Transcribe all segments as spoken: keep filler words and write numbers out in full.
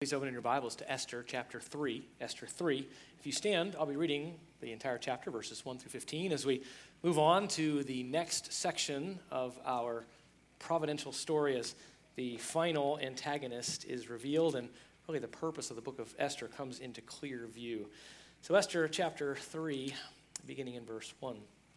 Please open in your Bibles to Esther chapter three. Esther three. If you stand, I'll be reading the entire chapter, verses one through fifteen, as we move on to the next section of our providential story as the final antagonist is revealed and really the purpose of the book of Esther comes into clear view. So Esther chapter three, beginning in verse one.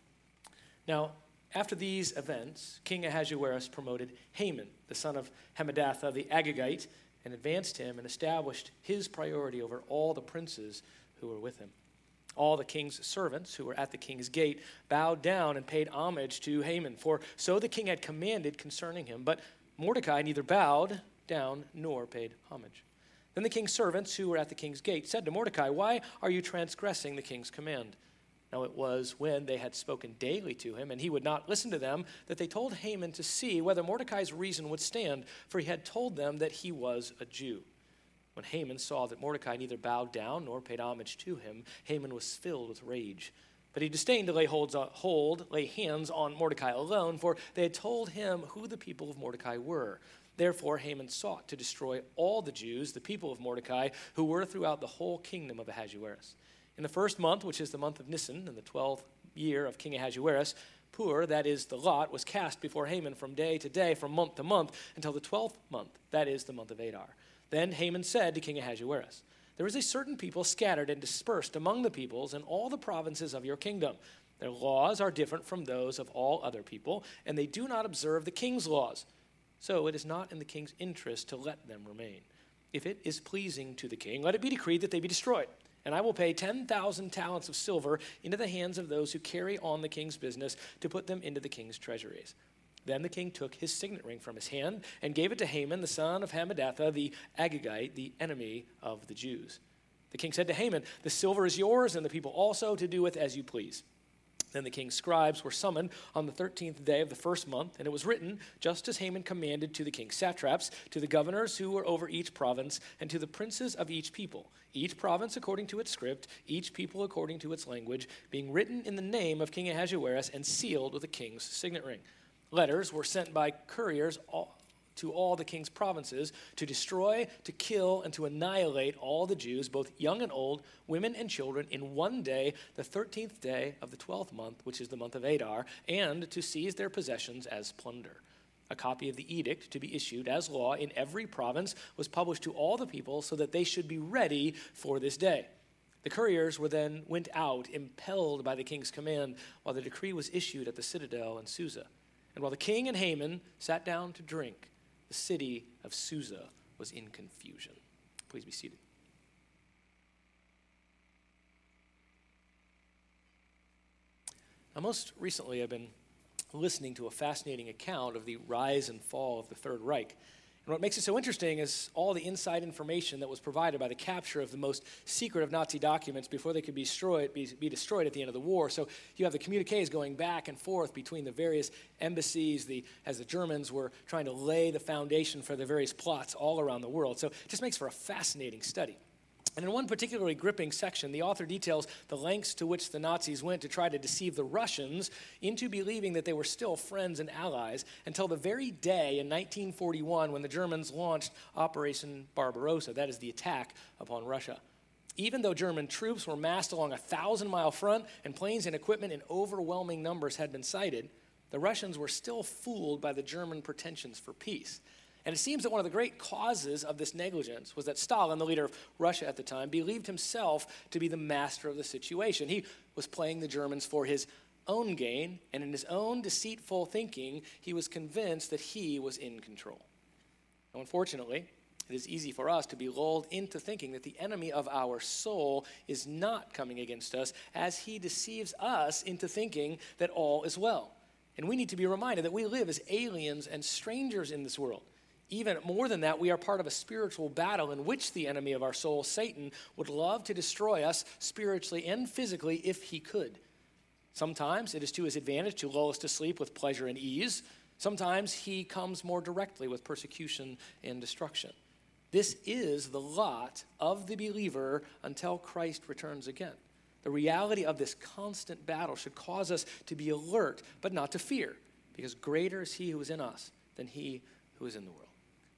Now, after these events, King Ahasuerus promoted Haman, the son of Hammedatha the Agagite, and advanced him and established his priority over all the princes who were with him. All the king's servants who were at the king's gate bowed down and paid homage to Haman, for so the king had commanded concerning him. But Mordecai neither bowed down nor paid homage. Then the king's servants who were at the king's gate said to Mordecai, "Why are you transgressing the king's command?" Now it was when they had spoken daily to him, and he would not listen to them, that they told Haman to see whether Mordecai's reason would stand, for he had told them that he was a Jew. When Haman saw that Mordecai neither bowed down nor paid homage to him, Haman was filled with rage. But he disdained to lay holds on, hold, lay hands on Mordecai alone, for they had told him who the people of Mordecai were. Therefore Haman sought to destroy all the Jews, the people of Mordecai, who were throughout the whole kingdom of Ahasuerus. In the first month, which is the month of Nisan, in the twelfth year of King Ahasuerus, Pur, that is the lot, was cast before Haman from day to day, from month to month, until the twelfth month, that is the month of Adar. Then Haman said to King Ahasuerus, "There is a certain people scattered and dispersed among the peoples in all the provinces of your kingdom. Their laws are different from those of all other people, and they do not observe the king's laws. So it is not in the king's interest to let them remain. If it is pleasing to the king, let it be decreed that they be destroyed. And I will pay ten thousand talents of silver into the hands of those who carry on the king's business to put them into the king's treasuries." Then the king took his signet ring from his hand and gave it to Haman, the son of Hammedatha, the Agagite, the enemy of the Jews. The king said to Haman, "The silver is yours, and the people also, to do with as you please." Then the king's scribes were summoned on the thirteenth day of the first month, and it was written, just as Haman commanded, to the king's satraps, to the governors who were over each province, and to the princes of each people, each province according to its script, each people according to its language, being written in the name of King Ahasuerus and sealed with the king's signet ring. Letters were sent by couriers all to all the king's provinces to destroy, to kill, and to annihilate all the Jews, both young and old, women and children, in one day, the thirteenth day of the twelfth month, which is the month of Adar, and to seize their possessions as plunder. A copy of the edict to be issued as law in every province was published to all the people so that they should be ready for this day. The couriers were then went out, impelled by the king's command, while the decree was issued at the citadel in Susa. And while the king and Haman sat down to drink, the city of Susa was in confusion. Please be seated. Now, most recently, I've been listening to a fascinating account of the rise and fall of the Third Reich. And what makes it so interesting is all the inside information that was provided by the capture of the most secret of Nazi documents before they could be destroyed, be, be destroyed at the end of the war. So you have the communiques going back and forth between the various embassies the, as the Germans were trying to lay the foundation for the various plots all around the world. So it just makes for a fascinating study. And in one particularly gripping section, the author details the lengths to which the Nazis went to try to deceive the Russians into believing that they were still friends and allies until the very day in nineteen forty-one when the Germans launched Operation Barbarossa, that is the attack upon Russia. Even though German troops were massed along a thousand-mile front and planes and equipment in overwhelming numbers had been sighted, the Russians were still fooled by the German pretensions for peace. And it seems that one of the great causes of this negligence was that Stalin, the leader of Russia at the time, believed himself to be the master of the situation. He was playing the Germans for his own gain, and in his own deceitful thinking, he was convinced that he was in control. Now, unfortunately, it is easy for us to be lulled into thinking that the enemy of our soul is not coming against us as he deceives us into thinking that all is well. And we need to be reminded that we live as aliens and strangers in this world. Even more than that, we are part of a spiritual battle in which the enemy of our soul, Satan, would love to destroy us spiritually and physically if he could. Sometimes it is to his advantage to lull us to sleep with pleasure and ease. Sometimes he comes more directly with persecution and destruction. This is the lot of the believer until Christ returns again. The reality of this constant battle should cause us to be alert, but not to fear, because greater is he who is in us than he who is in the world.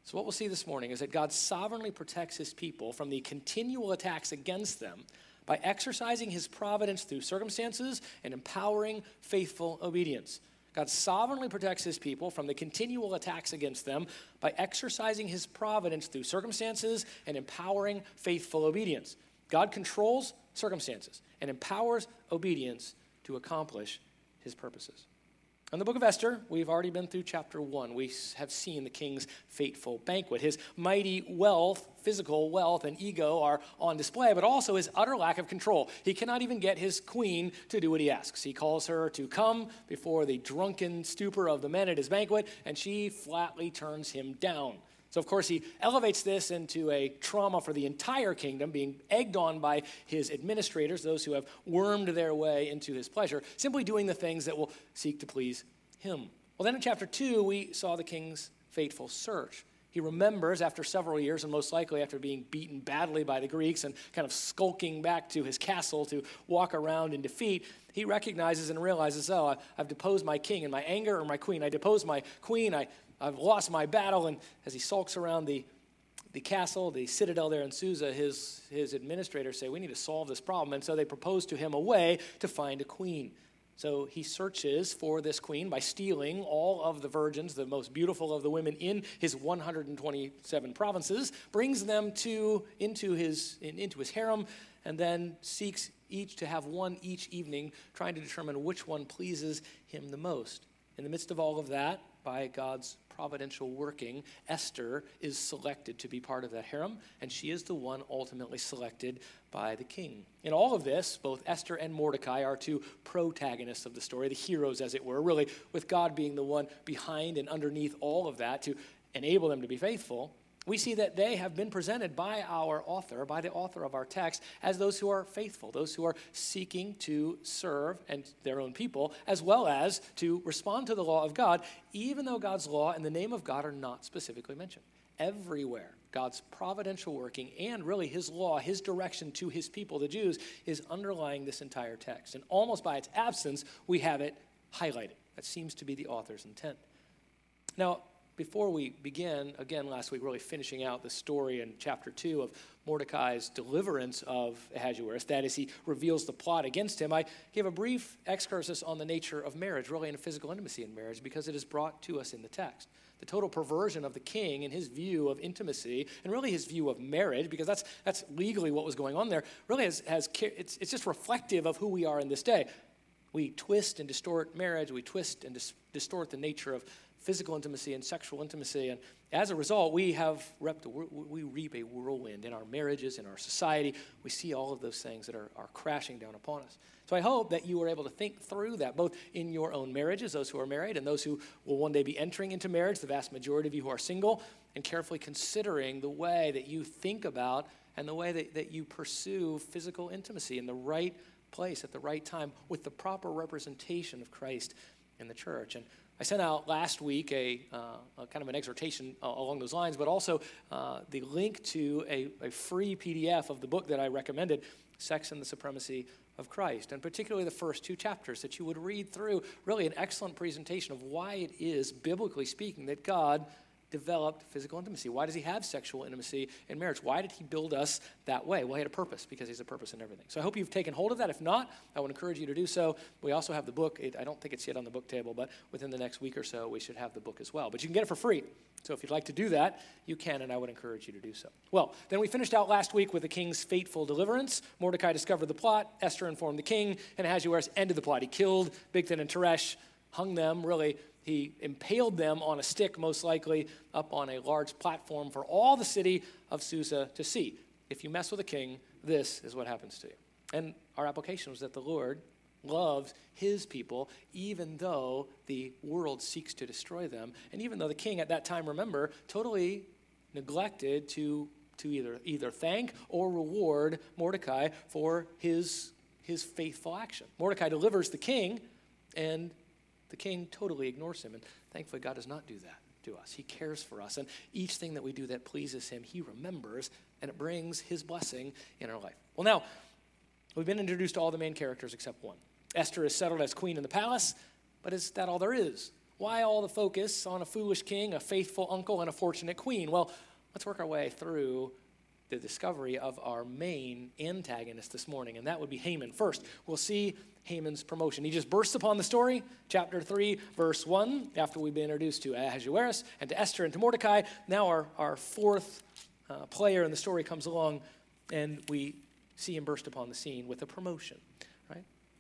So what we'll see this morning is that God sovereignly protects his people from the continual attacks against them by exercising his providence through circumstances and empowering faithful obedience. God sovereignly protects his people from the continual attacks against them by exercising his providence through circumstances and empowering faithful obedience. God controls circumstances and empowers obedience to accomplish his purposes. In the book of Esther, we've already been through chapter one. We have seen the king's fateful banquet. His mighty wealth, physical wealth, and ego are on display, but also his utter lack of control. He cannot even get his queen to do what he asks. He calls her to come before the drunken stupor of the men at his banquet, and she flatly turns him down. So, of course, he elevates this into a trauma for the entire kingdom, being egged on by his administrators, those who have wormed their way into his pleasure, simply doing the things that will seek to please him. Well, then in chapter two, we saw the king's fateful search. He remembers after several years, and most likely after being beaten badly by the Greeks and kind of skulking back to his castle to walk around in defeat, he recognizes and realizes, oh, I've deposed my king in my anger, or my queen. I deposed my queen. I I've lost my battle. And as he sulks around the, the castle, the citadel there in Susa, his, his administrators say, we need to solve this problem. And so they propose to him a way to find a queen. So he searches for this queen by stealing all of the virgins, the most beautiful of the women in his one hundred twenty-seven provinces, brings them to into his, in, into his harem, and then seeks each to have one each evening, trying to determine which one pleases him the most. In the midst of all of that, by God's providential working, Esther is selected to be part of that harem, and she is the one ultimately selected by the king. In all of this, both Esther and Mordecai are two protagonists of the story, the heroes, as it were, really, with God being the one behind and underneath all of that to enable them to be faithful. We see that they have been presented by our author, by the author of our text, as those who are faithful, those who are seeking to serve and their own people, as well as to respond to the law of God, even though God's law and the name of God are not specifically mentioned. Everywhere, God's providential working and really his law, his direction to his people, the Jews, is underlying this entire text. And almost by its absence, we have it highlighted. That seems to be the author's intent. Now, before we begin, again, last week, really finishing out the story in chapter two of Mordecai's deliverance of Ahasuerus, that is, he reveals the plot against him, I gave a brief excursus on the nature of marriage, really in physical intimacy in marriage, because it is brought to us in the text. The total perversion of the king and his view of intimacy, and really his view of marriage, because that's that's legally what was going on there, really has, has it's, it's just reflective of who we are in this day. We twist and distort marriage, we twist and dis- distort the nature of physical intimacy and sexual intimacy, and as a result, we have reaped a, we reap a whirlwind in our marriages, in our society. We see all of those things that are, are crashing down upon us. So I hope that you were able to think through that, both in your own marriages, those who are married, and those who will one day be entering into marriage, the vast majority of you who are single, and carefully considering the way that you think about and the way that, that you pursue physical intimacy in the right place at the right time with the proper representation of Christ in the church. And I sent out last week a, uh, a kind of an exhortation uh, along those lines, but also uh, the link to a, a free P D F of the book that I recommended, Sex and the Supremacy of Christ, and particularly the first two chapters, that you would read through. Really an excellent presentation of why it is, biblically speaking, that God developed physical intimacy. Why does he have sexual intimacy in marriage? Why did he build us that way? Well, he had a purpose, because he's a purpose in everything. So I hope you've taken hold of that. If not, I would encourage you to do so. We also have the book. It, I don't think it's yet on the book table, but within the next week or so, we should have the book as well. But you can get it for free. So if you'd like to do that, you can, and I would encourage you to do so. Well, then we finished out last week with the king's fateful deliverance. Mordecai discovered the plot. Esther informed the king, and Ahasuerus ended the plot. He killed Bigthan and Teresh, hung them, really. He impaled them on a stick, most likely, up on a large platform for all the city of Susa to see. If you mess with a king, this is what happens to you. And our application was that the Lord loves his people, even though the world seeks to destroy them. And even though the king at that time, remember, totally neglected to, to either, either thank or reward Mordecai for his, his faithful action. Mordecai delivers the king, and the king totally ignores him, and thankfully God does not do that to us. He cares for us, and each thing that we do that pleases him, he remembers, and it brings his blessing in our life. Well, now, we've been introduced to all the main characters except one. Esther is settled as queen in the palace, but is that all there is? Why all the focus on a foolish king, a faithful uncle, and a fortunate queen? Well, let's work our way through the discovery of our main antagonist this morning, and that would be Haman. First, we'll see Haman's promotion. He just bursts upon the story, chapter three, verse one, after we've been introduced to Ahasuerus and to Esther and to Mordecai. Now our, our fourth uh, player in the story comes along, and we see him burst upon the scene with a promotion, right?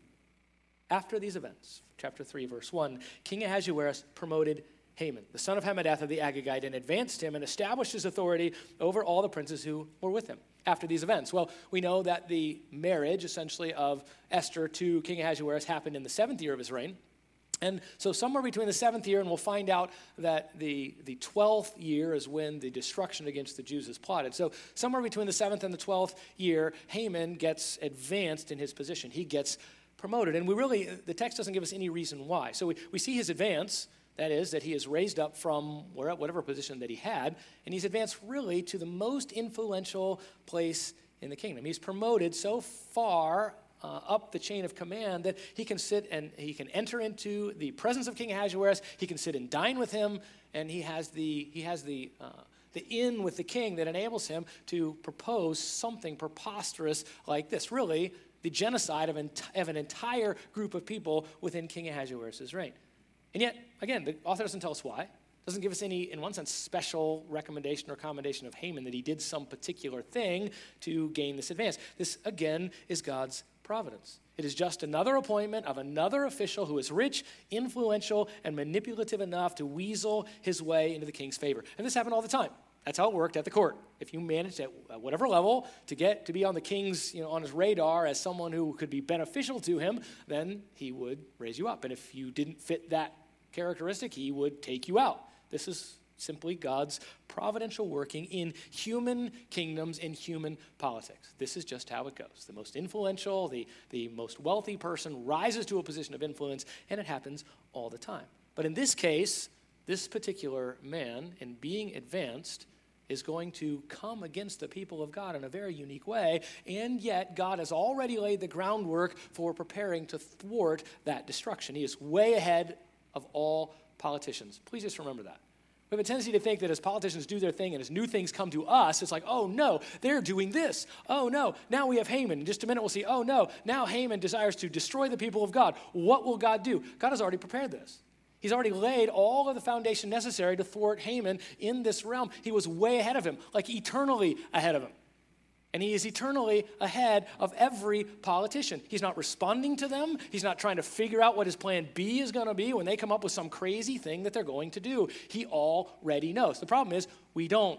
After these events, chapter three, verse one, King Ahasuerus promoted Haman, the son of Hammedatha the Agagite, and advanced him and established his authority over all the princes who were with him. After these events, well, we know that the marriage, essentially, of Esther to King Ahasuerus happened in the seventh year of his reign. And so somewhere between the seventh year, and we'll find out that the, the twelfth year is when the destruction against the Jews is plotted. So somewhere between the seventh and the twelfth year, Haman gets advanced in his position. He gets promoted. And we really, the text doesn't give us any reason why. So we, we see his advance. That is, that he is raised up from whatever position that he had, and he's advanced really to the most influential place in the kingdom. He's promoted so far uh, up the chain of command that he can sit and he can enter into the presence of King Ahasuerus. He can sit and dine with him, and he has the he has the uh, the in with the king that enables him to propose something preposterous like this. Really, the genocide of, ent- of an entire group of people within King Ahasuerus' reign. And yet, again, the author doesn't tell us why. Doesn't give us any, in one sense, special recommendation or commendation of Haman that he did some particular thing to gain this advance. This, again, is God's providence. It is just another appointment of another official who is rich, influential, and manipulative enough to weasel his way into the king's favor. And this happened all the time. That's how it worked at the court. If you managed at whatever level to get to be on the king's, you know, on his radar as someone who could be beneficial to him, then he would raise you up. And if you didn't fit that characteristic, he would take you out. This is simply God's providential working in human kingdoms, in human politics. This is just how it goes. The most influential, the, the most wealthy person rises to a position of influence, and it happens all the time. But in this case, this particular man, in being advanced, is going to come against the people of God in a very unique way, and yet God has already laid the groundwork for preparing to thwart that destruction. He is way ahead of all politicians. Please just remember that. We have a tendency to think that as politicians do their thing and as new things come to us, it's like, oh no, they're doing this. Oh no, now we have Haman. In just a minute we'll see, oh no, now Haman desires to destroy the people of God. What will God do? God has already prepared this. He's already laid all of the foundation necessary to thwart Haman in this realm. He was way ahead of him, like eternally ahead of him. And he is eternally ahead of every politician. He's not responding to them. He's not trying to figure out what his plan B is going to be when they come up with some crazy thing that they're going to do. He already knows. The problem is we don't.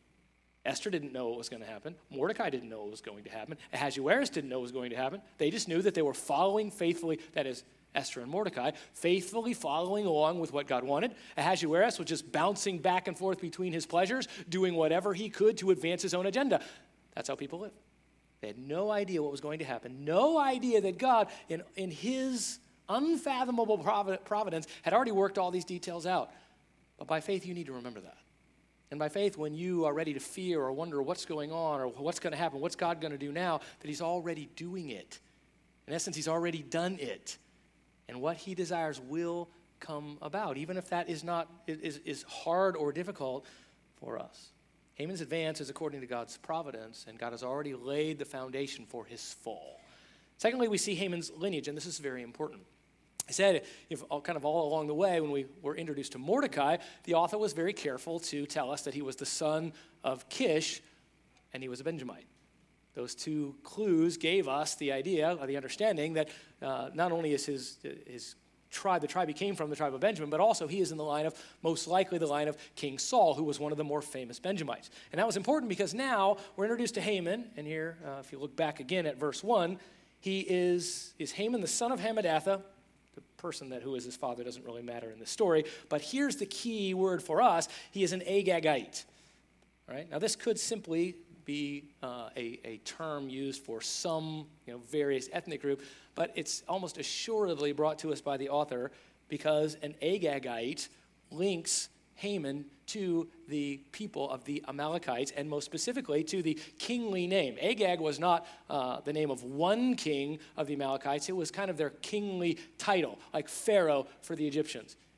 Esther didn't know what was going to happen. Mordecai didn't know what was going to happen. Ahasuerus didn't know what was going to happen. They just knew that they were following faithfully, that is, Esther and Mordecai, faithfully following along with what God wanted. Ahasuerus was just bouncing back and forth between his pleasures, doing whatever he could to advance his own agenda. That's how people live. They had no idea what was going to happen, no idea that God, in, in his unfathomable providence, had already worked all these details out. But by faith, you need to remember that. And by faith, when you are ready to fear or wonder what's going on or what's going to happen, what's God going to do now, that he's already doing it. In essence, he's already done it. And what he desires will come about, even if that is not is, is hard or difficult for us. Haman's advance is according to God's providence, and God has already laid the foundation for his fall. Secondly, we see Haman's lineage, and this is very important. I said, if all, kind of all along the way, when we were introduced to Mordecai, the author was very careful to tell us that he was the son of Kish, and he was a Benjamite. Those two clues gave us the idea, or the understanding, that uh, not only is his his tribe, the tribe he came from, the tribe of Benjamin, but also he is in the line of, most likely the line of King Saul, who was one of the more famous Benjamites. And that was important because now we're introduced to Haman, and here, uh, if you look back again at verse one, he is, is Haman the son of Hammedatha. The person that who is his father doesn't really matter in this story, but here's the key word for us. He is an Agagite. All right? Now this could simply be uh, a, a term used for some, you know, various ethnic group, but it's almost assuredly brought to us by the author because an Agagite links Haman to the people of the Amalekites, and most specifically to the kingly name. Agag was not uh, the name of one king of the Amalekites. It was kind of their kingly title, like Pharaoh for the Egyptians.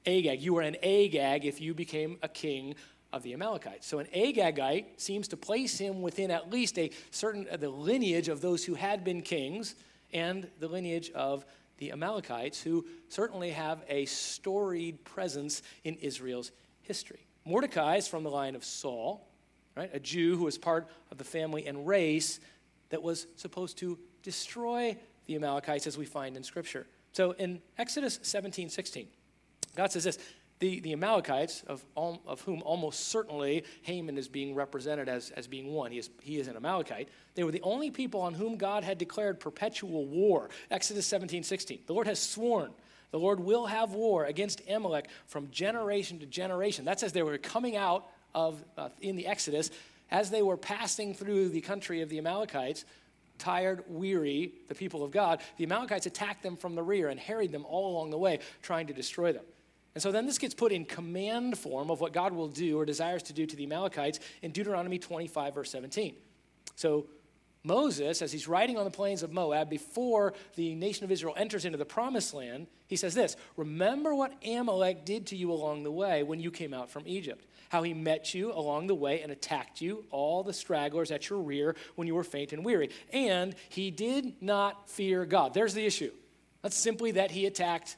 Agag. You were an Agag if you became a king of the Amalekites. So an Agagite seems to place him within at least a certain uh, the lineage of those who had been kings and the lineage of the Amalekites, who certainly have a storied presence in Israel's history. Mordecai is from the line of Saul, right? A Jew who was part of the family and race that was supposed to destroy the Amalekites, as we find in Scripture. So in Exodus seventeen sixteen, God says this, the, the Amalekites, of, all, of whom almost certainly Haman is being represented as, as being one, he is, he is an Amalekite, they were the only people on whom God had declared perpetual war. Exodus seventeen sixteen, the Lord has sworn, the Lord will have war against Amalek from generation to generation. That's as they were coming out of, uh, in the Exodus, as they were passing through the country of the Amalekites, tired, weary, the people of God, the Amalekites attacked them from the rear and harried them all along the way, trying to destroy them. And so then this gets put in command form of what God will do or desires to do to the Amalekites in Deuteronomy twenty-five, verse seventeen. So Moses, as he's riding on the plains of Moab before the nation of Israel enters into the promised land, he says this, remember what Amalek did to you along the way when you came out from Egypt, how he met you along the way and attacked you, all the stragglers at your rear when you were faint and weary. And he did not fear God. There's the issue. That's simply that he attacked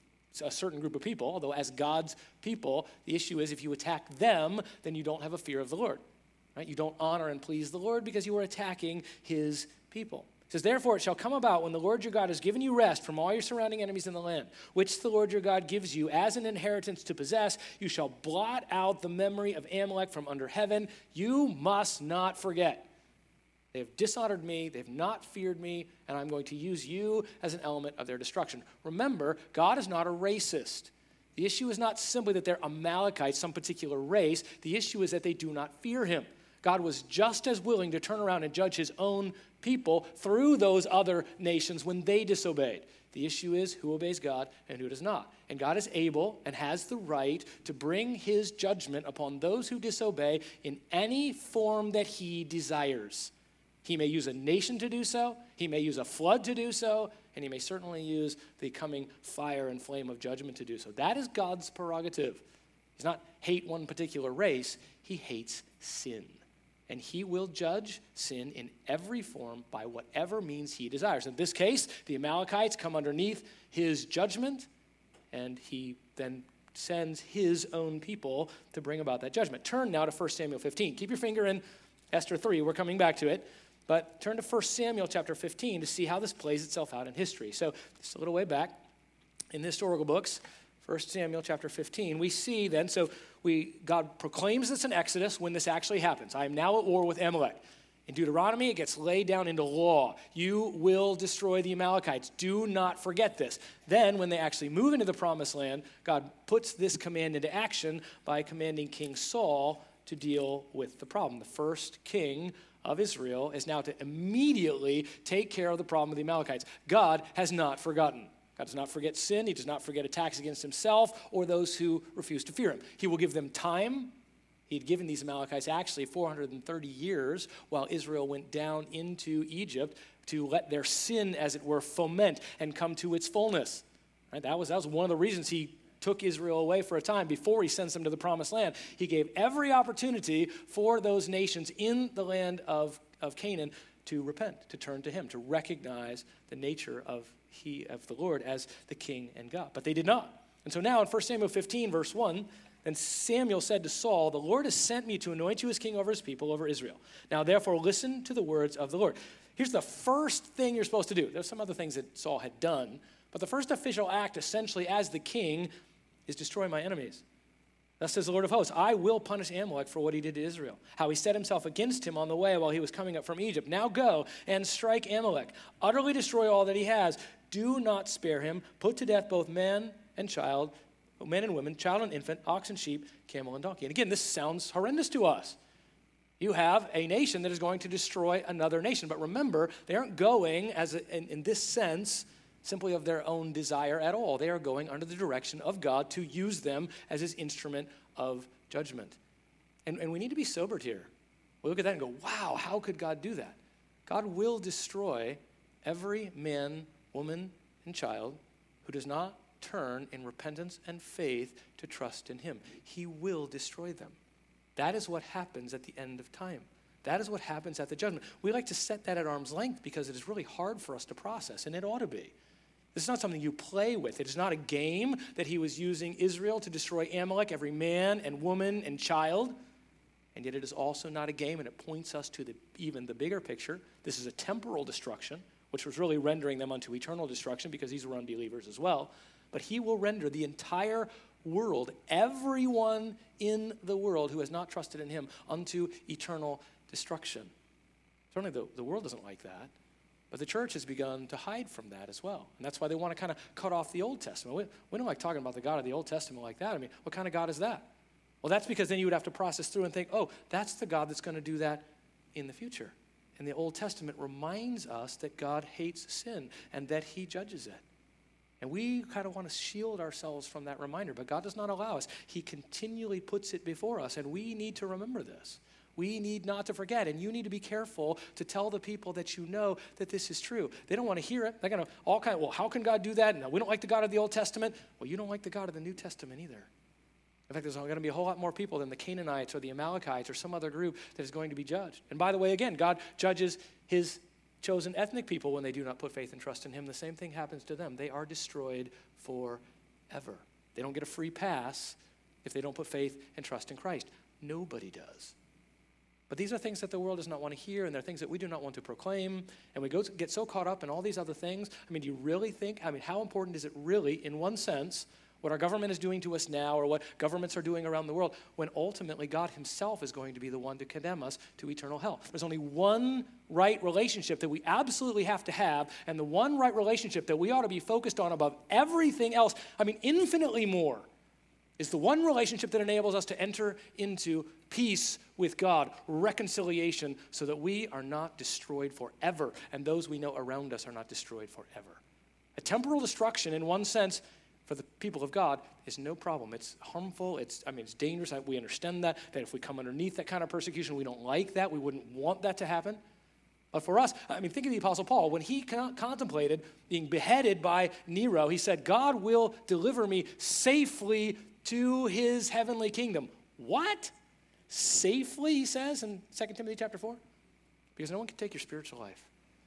a certain group of people, although as God's people, the issue is if you attack them, then you don't have a fear of the Lord. Right? You don't honor and please the Lord because you are attacking his people. It says, therefore it shall come about when the Lord your God has given you rest from all your surrounding enemies in the land, which the Lord your God gives you as an inheritance to possess, you shall blot out the memory of Amalek from under heaven. You must not forget. They have dishonored me, they have not feared me, and I'm going to use you as an element of their destruction. Remember, God is not a racist. The issue is not simply that they're Amalekites, some particular race. The issue is that they do not fear him. God was just as willing to turn around and judge his own people through those other nations when they disobeyed. The issue is who obeys God and who does not. And God is able and has the right to bring his judgment upon those who disobey in any form that he desires. He may use a nation to do so, he may use a flood to do so, and he may certainly use the coming fire and flame of judgment to do so. That is God's prerogative. He does not hate one particular race, he hates sin. And he will judge sin in every form by whatever means he desires. In this case, the Amalekites come underneath his judgment, and he then sends his own people to bring about that judgment. Turn now to First Samuel fifteen. Keep your finger in Esther three. We're coming back to it. But turn to First Samuel chapter fifteen to see how this plays itself out in history. So just a little way back in the historical books, First Samuel chapter fifteen, we see then, so we God proclaims this in Exodus when this actually happens. I am now at war with Amalek. In Deuteronomy, it gets laid down into law. You will destroy the Amalekites. Do not forget this. Then, when they actually move into the promised land, God puts this command into action by commanding King Saul to deal with the problem. The first king of Israel is now to immediately take care of the problem of the Amalekites. God has not forgotten. God does not forget sin. He does not forget attacks against himself or those who refuse to fear him. He will give them time. He had given these Amalekites actually four hundred thirty years while Israel went down into Egypt to let their sin, as it were, foment and come to its fullness. Right? That was, that was one of the reasons he took Israel away for a time before he sends them to the promised land. He gave every opportunity for those nations in the land of, of Canaan to repent, to turn to him, to recognize the nature of he of the Lord as the king and God. But they did not. And so now in First Samuel fifteen, verse one, then Samuel said to Saul, the Lord has sent me to anoint you as king over his people, over Israel. Now therefore listen to the words of the Lord. Here's the first thing you're supposed to do. There's some other things that Saul had done, but the first official act essentially as the king is destroy my enemies. Thus says the Lord of hosts, I will punish Amalek for what he did to Israel, how he set himself against him on the way while he was coming up from Egypt. Now go and strike Amalek, utterly destroy all that he has. Do not spare him. Put to death both man and child, men and women, child and infant, ox and sheep, camel and donkey. And again, this sounds horrendous to us. You have a nation that is going to destroy another nation. But remember, they aren't going, as a, in, in this sense, simply of their own desire at all. They are going under the direction of God to use them as his instrument of judgment. And, and we need to be sobered here. We look at that and go, wow, how could God do that? God will destroy every man, woman, and child who does not turn in repentance and faith to trust in him. He will destroy them. That is what happens at the end of time. That is what happens at the judgment. We like to set that at arm's length because it is really hard for us to process, and it ought to be. This is not something you play with. It is not a game that he was using Israel to destroy Amalek, every man and woman and child. And yet it is also not a game, and it points us to the, even the bigger picture. This is a temporal destruction, which was really rendering them unto eternal destruction because these were unbelievers as well. But he will render the entire world, everyone in the world who has not trusted in him, unto eternal destruction. Certainly the, the world doesn't like that. But the church has begun to hide from that as well. And that's why they want to kind of cut off the Old Testament. We, we don't like talking about the God of the Old Testament like that. I mean, what kind of God is that? Well, that's because then you would have to process through and think, oh, that's the God that's going to do that in the future. And the Old Testament reminds us that God hates sin and that he judges it. And we kind of want to shield ourselves from that reminder, but God does not allow us. He continually puts it before us, and we need to remember this. We need not to forget, and you need to be careful to tell the people that you know that this is true. They don't want to hear it. They're going to all kind of, well, how can God do that? No, we don't like the God of the Old Testament. Well, you don't like the God of the New Testament either. In fact, there's going to be a whole lot more people than the Canaanites or the Amalekites or some other group that is going to be judged. And by the way, again, God judges his chosen ethnic people when they do not put faith and trust in him. The same thing happens to them. They are destroyed forever. They don't get a free pass if they don't put faith and trust in Christ. Nobody does. But these are things that the world does not want to hear, and they're things that we do not want to proclaim. And we go to get so caught up in all these other things. I mean, do you really think, I mean, how important is it really, in one sense, what our government is doing to us now or what governments are doing around the world, when ultimately God himself is going to be the one to condemn us to eternal hell? There's only one right relationship that we absolutely have to have, and the one right relationship that we ought to be focused on above everything else, I mean, infinitely more, is the one relationship that enables us to enter into peace with God, reconciliation, so that we are not destroyed forever, and those we know around us are not destroyed forever. A temporal destruction, in one sense, for the people of God, is no problem. It's harmful. It's, I mean, it's dangerous. We understand that, that if we come underneath that kind of persecution, we don't like that. We wouldn't want that to happen. But for us, I mean, think of the Apostle Paul. When he con- contemplated being beheaded by Nero, he said, God will deliver me safely to his heavenly kingdom. What? Safely, he says in Second Timothy chapter four? Because no one can take your spiritual life.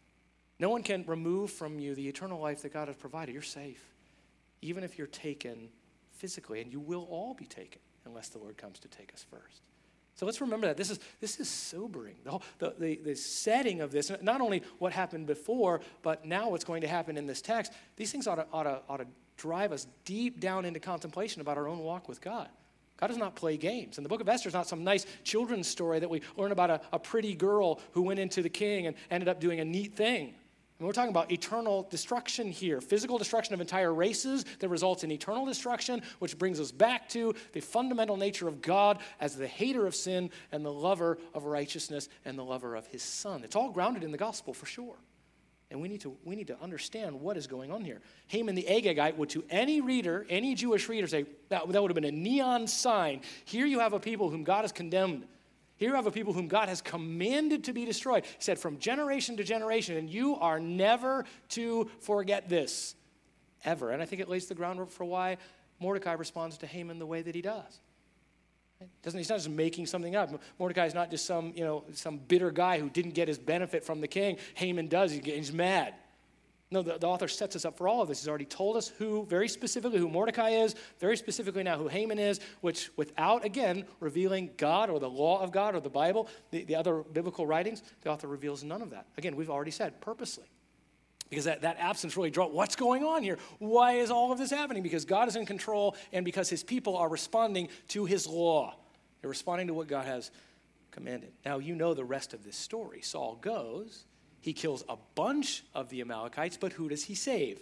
No one can remove from you the eternal life that God has provided. You're safe. Even if you're taken physically, and you will all be taken unless the Lord comes to take us first. So let's remember that. This is this is sobering. The, whole, the, the, the setting of this, not only what happened before, but now what's going to happen in this text, these things ought to, ought to, ought to drive us deep down into contemplation about our own walk with God. God does not play games. And the book of Esther is not some nice children's story that we learn about a, a pretty girl who went into the king and ended up doing a neat thing. And we're talking about eternal destruction here, physical destruction of entire races that results in eternal destruction, which brings us back to the fundamental nature of God as the hater of sin and the lover of righteousness and the lover of his son. It's all grounded in the gospel for sure. And we need to we need to understand what is going on here. Haman the Agagite would, to any reader, any Jewish reader, say, that, that would have been a neon sign. Here you have a people whom God has condemned. Here you have a people whom God has commanded to be destroyed. He said, from generation to generation, and you are never to forget this, ever. And I think it lays the groundwork for why Mordecai responds to Haman the way that he does. Doesn't, he's not just making something up. Mordecai is not just some, you know, some bitter guy who didn't get his benefit from the king. Haman does. He, he's mad. No, the, the author sets us up for all of this. He's already told us who, very specifically, who Mordecai is, very specifically now who Haman is, which without, again, revealing God or the law of God or the Bible, the, the other biblical writings, the author reveals none of that. Again, we've already said, purposely. Because that, that absence really draws, what's going on here? Why is all of this happening? Because God is in control and because his people are responding to his law. They're responding to what God has commanded. Now, you know the rest of this story. Saul goes, he kills a bunch of the Amalekites, but who does he save?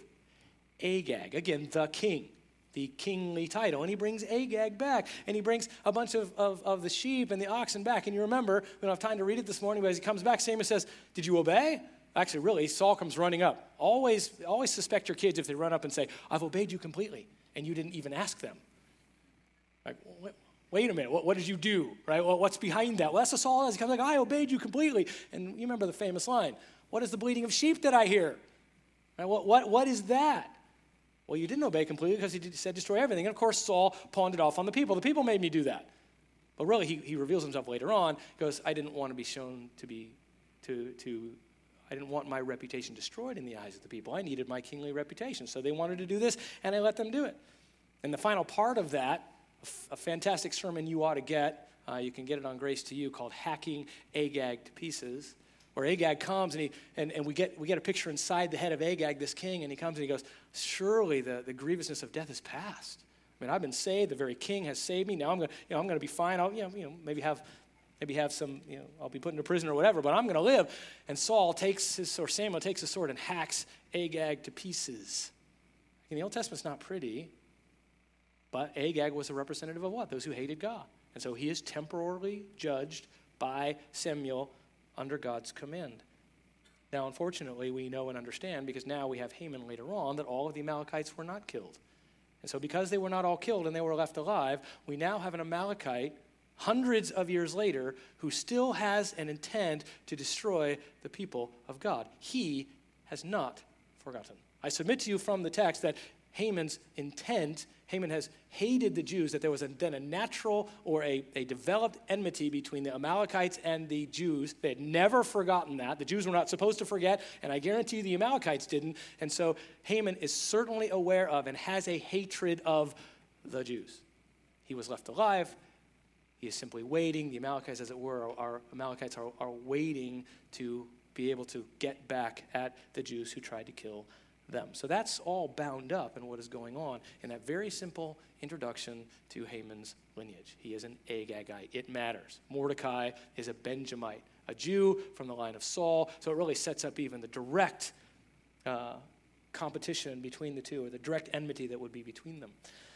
Agag, again, the king, the kingly title. And he brings Agag back, and he brings a bunch of, of, of the sheep and the oxen back. And you remember, we don't have time to read it this morning, but as he comes back, Samuel says, did you obey? Actually, really, Saul comes running up. Always, always suspect your kids if they run up and say, I've obeyed you completely, and you didn't even ask them. Like, wait, wait a minute, what, what did you do, right? Well, what's behind that? Well, that's what Saul does. He comes like, I obeyed you completely. And you remember the famous line, what is the bleating of sheep that I hear? Right? What, what, what is that? Well, you didn't obey completely because he did, said destroy everything. And of course, Saul pawned it off on the people. The people made me do that. But really, he, he reveals himself later on. He goes, I didn't want to be shown to be, to, to, I didn't want my reputation destroyed in the eyes of the people. I needed my kingly reputation. So they wanted to do this, and I let them do it. And the final part of that, a, f- a fantastic sermon you ought to get, uh, you can get it on Grace to You, called Hacking Agag to Pieces, where Agag comes, and he and, and we get we get a picture inside the head of Agag, this king, and he comes and he goes, surely the, the grievousness of death is past. I mean, I've been saved. The very king has saved me. Now I'm going to, you know, I'm going to be fine. I'll, you know, you know, maybe have, maybe have some, you know, I'll be put into prison or whatever, but I'm going to live. And Saul takes his, or Samuel takes his sword and hacks Agag to pieces. And the Old Testament's not pretty, but Agag was a representative of what? Those who hated God. And so he is temporarily judged by Samuel under God's command. Now, unfortunately, we know and understand, because now we have Haman later on, that all of the Amalekites were not killed. And so because they were not all killed and they were left alive, we now have an Amalekite hundreds of years later who still has an intent to destroy the people of God. He has not forgotten. I submit to you from the text that Haman's intent, Haman has hated the Jews, that there was a, then a natural or a, a developed enmity between the Amalekites and the Jews. They had never forgotten that. The Jews were not supposed to forget, and I guarantee you the Amalekites didn't. And so Haman is certainly aware of and has a hatred of the Jews. He was left alive. He is simply waiting. The Amalekites, as it were, are, Amalekites are, are waiting to be able to get back at the Jews who tried to kill them. So that's all bound up in what is going on in that very simple introduction to Haman's lineage. He is an Agagite. It matters. Mordecai is a Benjamite, a Jew from the line of Saul. So it really sets up even the direct uh, competition between the two, or the direct enmity that would be between them.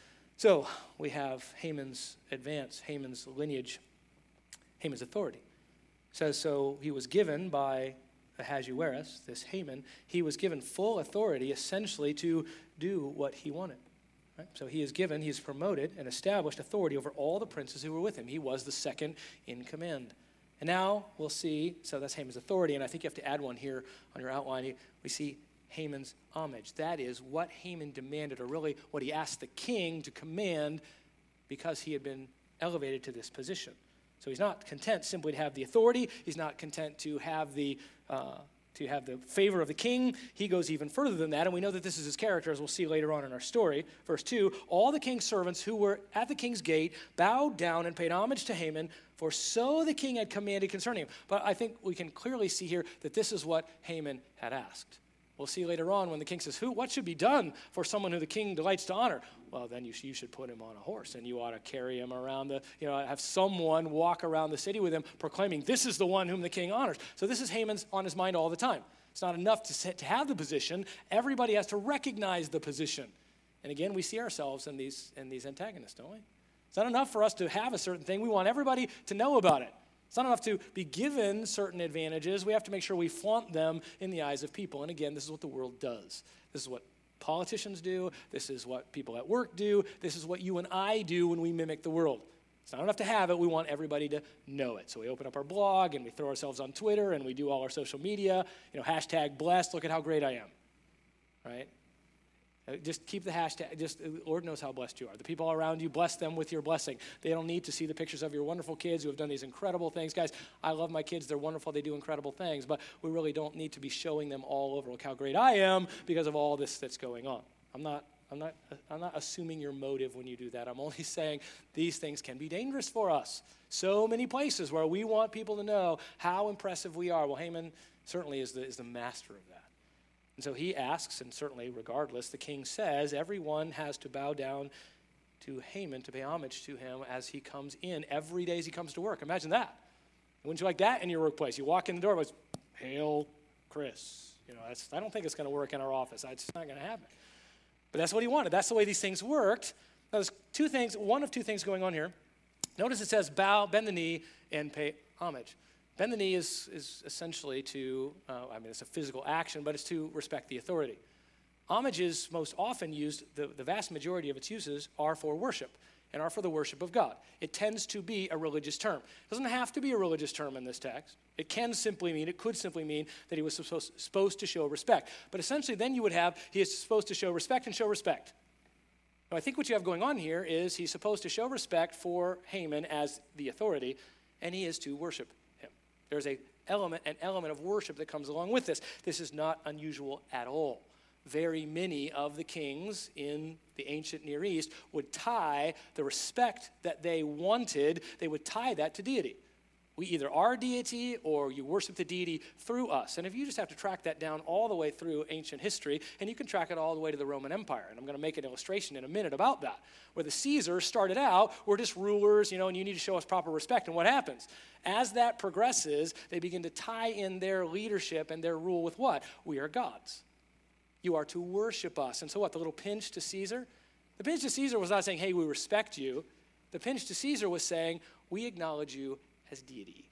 So we have Haman's advance, Haman's lineage, Haman's authority. It says, so he was given by Ahasuerus, this Haman, he was given full authority essentially to do what he wanted. Right? So he is given, he is promoted and established authority over all the princes who were with him. He was the second in command. And now we'll see, so that's Haman's authority, and I think you have to add one here on your outline. We see Haman's homage. That is what Haman demanded, or really what he asked the king to command, because he had been elevated to this position. So he's not content simply to have the authority. He's not content to have the uh, to have the favor of the king. He goes even further than that, and we know that this is his character, as we'll see later on in our story. Verse two, all the king's servants who were at the king's gate bowed down and paid homage to Haman, for so the king had commanded concerning him. But I think we can clearly see here that this is what Haman had asked. We'll see later on when the king says, "Who? What should be done for someone who the king delights to honor?" Well, then you, sh- you should put him on a horse, and you ought to carry him around the, you know, have someone walk around the city with him, proclaiming, "This is the one whom the king honors." So this is Haman's on his mind all the time. It's not enough to sit, to have the position. Everybody has to recognize the position. And again, we see ourselves in these in these antagonists, don't we? It's not enough for us to have a certain thing. We want everybody to know about it. It's not enough to be given certain advantages. We have to make sure we flaunt them in the eyes of people. And again, this is what the world does. This is what politicians do. This is what people at work do. This is what you and I do when we mimic the world. It's not enough to have it. We want everybody to know it. So we open up our blog and we throw ourselves on Twitter and we do all our social media. You know, hashtag blessed. Look at how great I am. Right? Just keep the hashtag. Just Lord knows how blessed you are. The people around you, bless them with your blessing. They don't need to see the pictures of your wonderful kids who have done these incredible things. Guys, I love my kids. They're wonderful. They do incredible things. But we really don't need to be showing them all over, look how great I am, because of all this that's going on. I'm not, I'm not, I'm not assuming your motive when you do that. I'm only saying these things can be dangerous for us. So many places where we want people to know how impressive we are. Well, Haman certainly is the, is the master of that. And so he asks, and certainly regardless, the king says, everyone has to bow down to Haman, to pay homage to him as he comes in every day as he comes to work. Imagine that. Wouldn't you like that in your workplace? You walk in the door, it was, "Hail, Chris." You know, that's, I don't think it's going to work in our office. It's not going to happen. But that's what he wanted. That's the way these things worked. Now, there's two things, one of two things going on here. Notice it says, bow, bend the knee, and pay homage. Bend the knee is, is essentially to, uh, I mean, it's a physical action, but it's to respect the authority. Homage is most often used, the, the vast majority of its uses are for worship. and are for the worship of God. It tends to be a religious term. It doesn't have to be a religious term in this text. It can simply mean, it could simply mean that he was supposed, supposed to show respect. But essentially then you would have, he is supposed to show respect and show respect. Now, I think what you have going on here is he's supposed to show respect for Haman as the authority, and he is to worship him. There's a element, an element of worship that comes along with this. This is not unusual at all. Very many of the kings in the ancient Near East would tie the respect that they wanted, they would tie that to deity. We either are deity or you worship the deity through us. And if you just have to track that down all the way through ancient history, and you can track it all the way to the Roman Empire. And I'm going to make an illustration in a minute about that, where the Caesars started out, we're just rulers, you know, and you need to show us proper respect. And what happens? As that progresses, they begin to tie in their leadership and their rule with what? We are gods. You are to worship us. And so what, the little pinch to Caesar? The pinch to Caesar was not saying, hey, we respect you. The pinch to Caesar was saying, we acknowledge you as deity.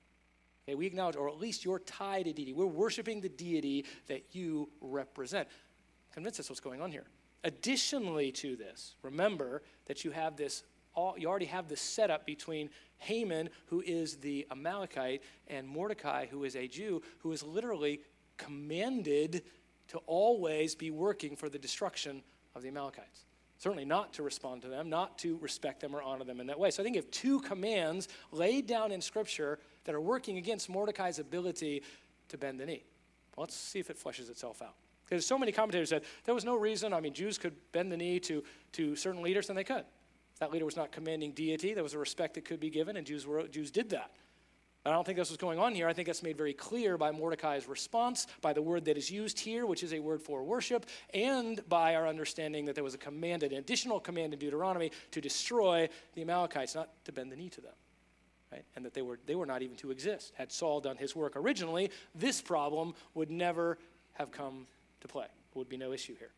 Okay, we acknowledge, or at least you're tied to deity. We're worshiping the deity that you represent. Convince us what's going on here. Additionally to this, remember that you have this, all, you already have this setup between Haman, who is the Amalekite, and Mordecai, who is a Jew, who is literally commanded to always be working for the destruction of the Amalekites. Certainly not to respond to them, not to respect them or honor them in that way. So I think you have two commands laid down in Scripture that are working against Mordecai's ability to bend the knee. Well, let's see if it fleshes itself out. Because so many commentators said there was no reason. I mean, Jews could bend the knee to, to certain leaders, and they could. If that leader was not commanding deity, there was a respect that could be given, and Jews were, Jews did that. I don't think that's what's going on here. I think that's made very clear by Mordecai's response, by the word that is used here, which is a word for worship, and by our understanding that there was a command, an additional command in Deuteronomy to destroy the Amalekites, not to bend the knee to them, right? And that they were they were not even to exist. Had Saul done his work originally, this problem would never have come to play. There would be no issue here.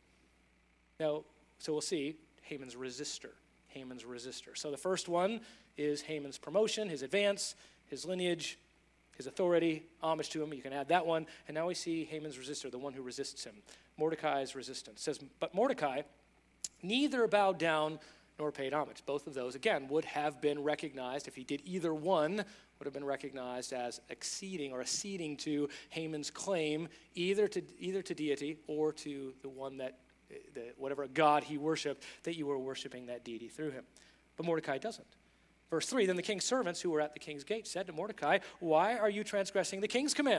Now, so we'll see Haman's resistor. Haman's resistor. So the first one is Haman's promotion, his advance, his lineage, his authority, homage to him. You can add that one. And now we see Haman's resistor, the one who resists him. Mordecai's resistance. It says, but Mordecai neither bowed down nor paid homage. Both of those, again, would have been recognized, if he did either one, would have been recognized as acceding or acceding to Haman's claim, either to either to deity or to the one that, the, whatever god he worshiped, that you were worshiping that deity through him. But Mordecai doesn't. Verse three, then the king's servants who were at the king's gate said to Mordecai, why are you transgressing the king's command?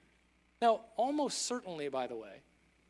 Now, almost certainly, by the way,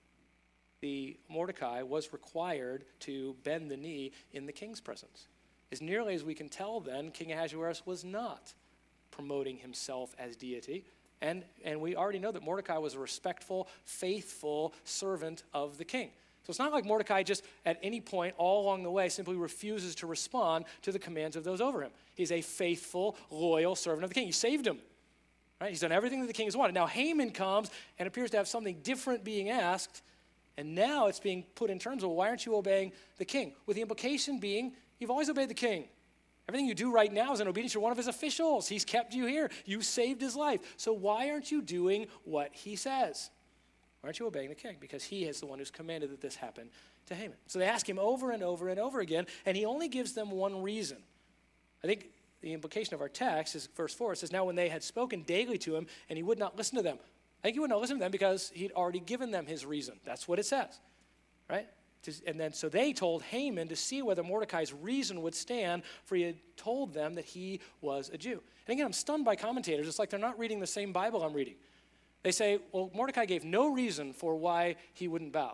the Mordecai was required to bend the knee in the king's presence. As nearly as we can tell then, King Ahasuerus was not promoting himself as deity. And, and we already know that Mordecai was a respectful, faithful servant of the king. So it's not like Mordecai just at any point all along the way simply refuses to respond to the commands of those over him. He's a faithful, loyal servant of the king. He saved him. Right? He's done everything that the king has wanted. Now Haman comes and appears to have something different being asked, and now it's being put in terms of, well, why aren't you obeying the king? With the implication being, you've always obeyed the king. Everything you do right now is in obedience to one of his officials. He's kept you here. You saved his life. So why aren't you doing what he says? Why aren't you obeying the king? Because he is the one who's commanded that this happen to Haman. So they ask him over and over and over again, and he only gives them one reason. I think the implication of our text is verse four. It says, now when they had spoken daily to him, and he would not listen to them. I think he would not listen to them because he'd already given them his reason. That's what it says, right? And then so they told Haman to see whether Mordecai's reason would stand, for he had told them that he was a Jew. And again, I'm stunned by commentators. It's like they're not reading the same Bible I'm reading. They say, well, Mordecai gave no reason for why he wouldn't bow.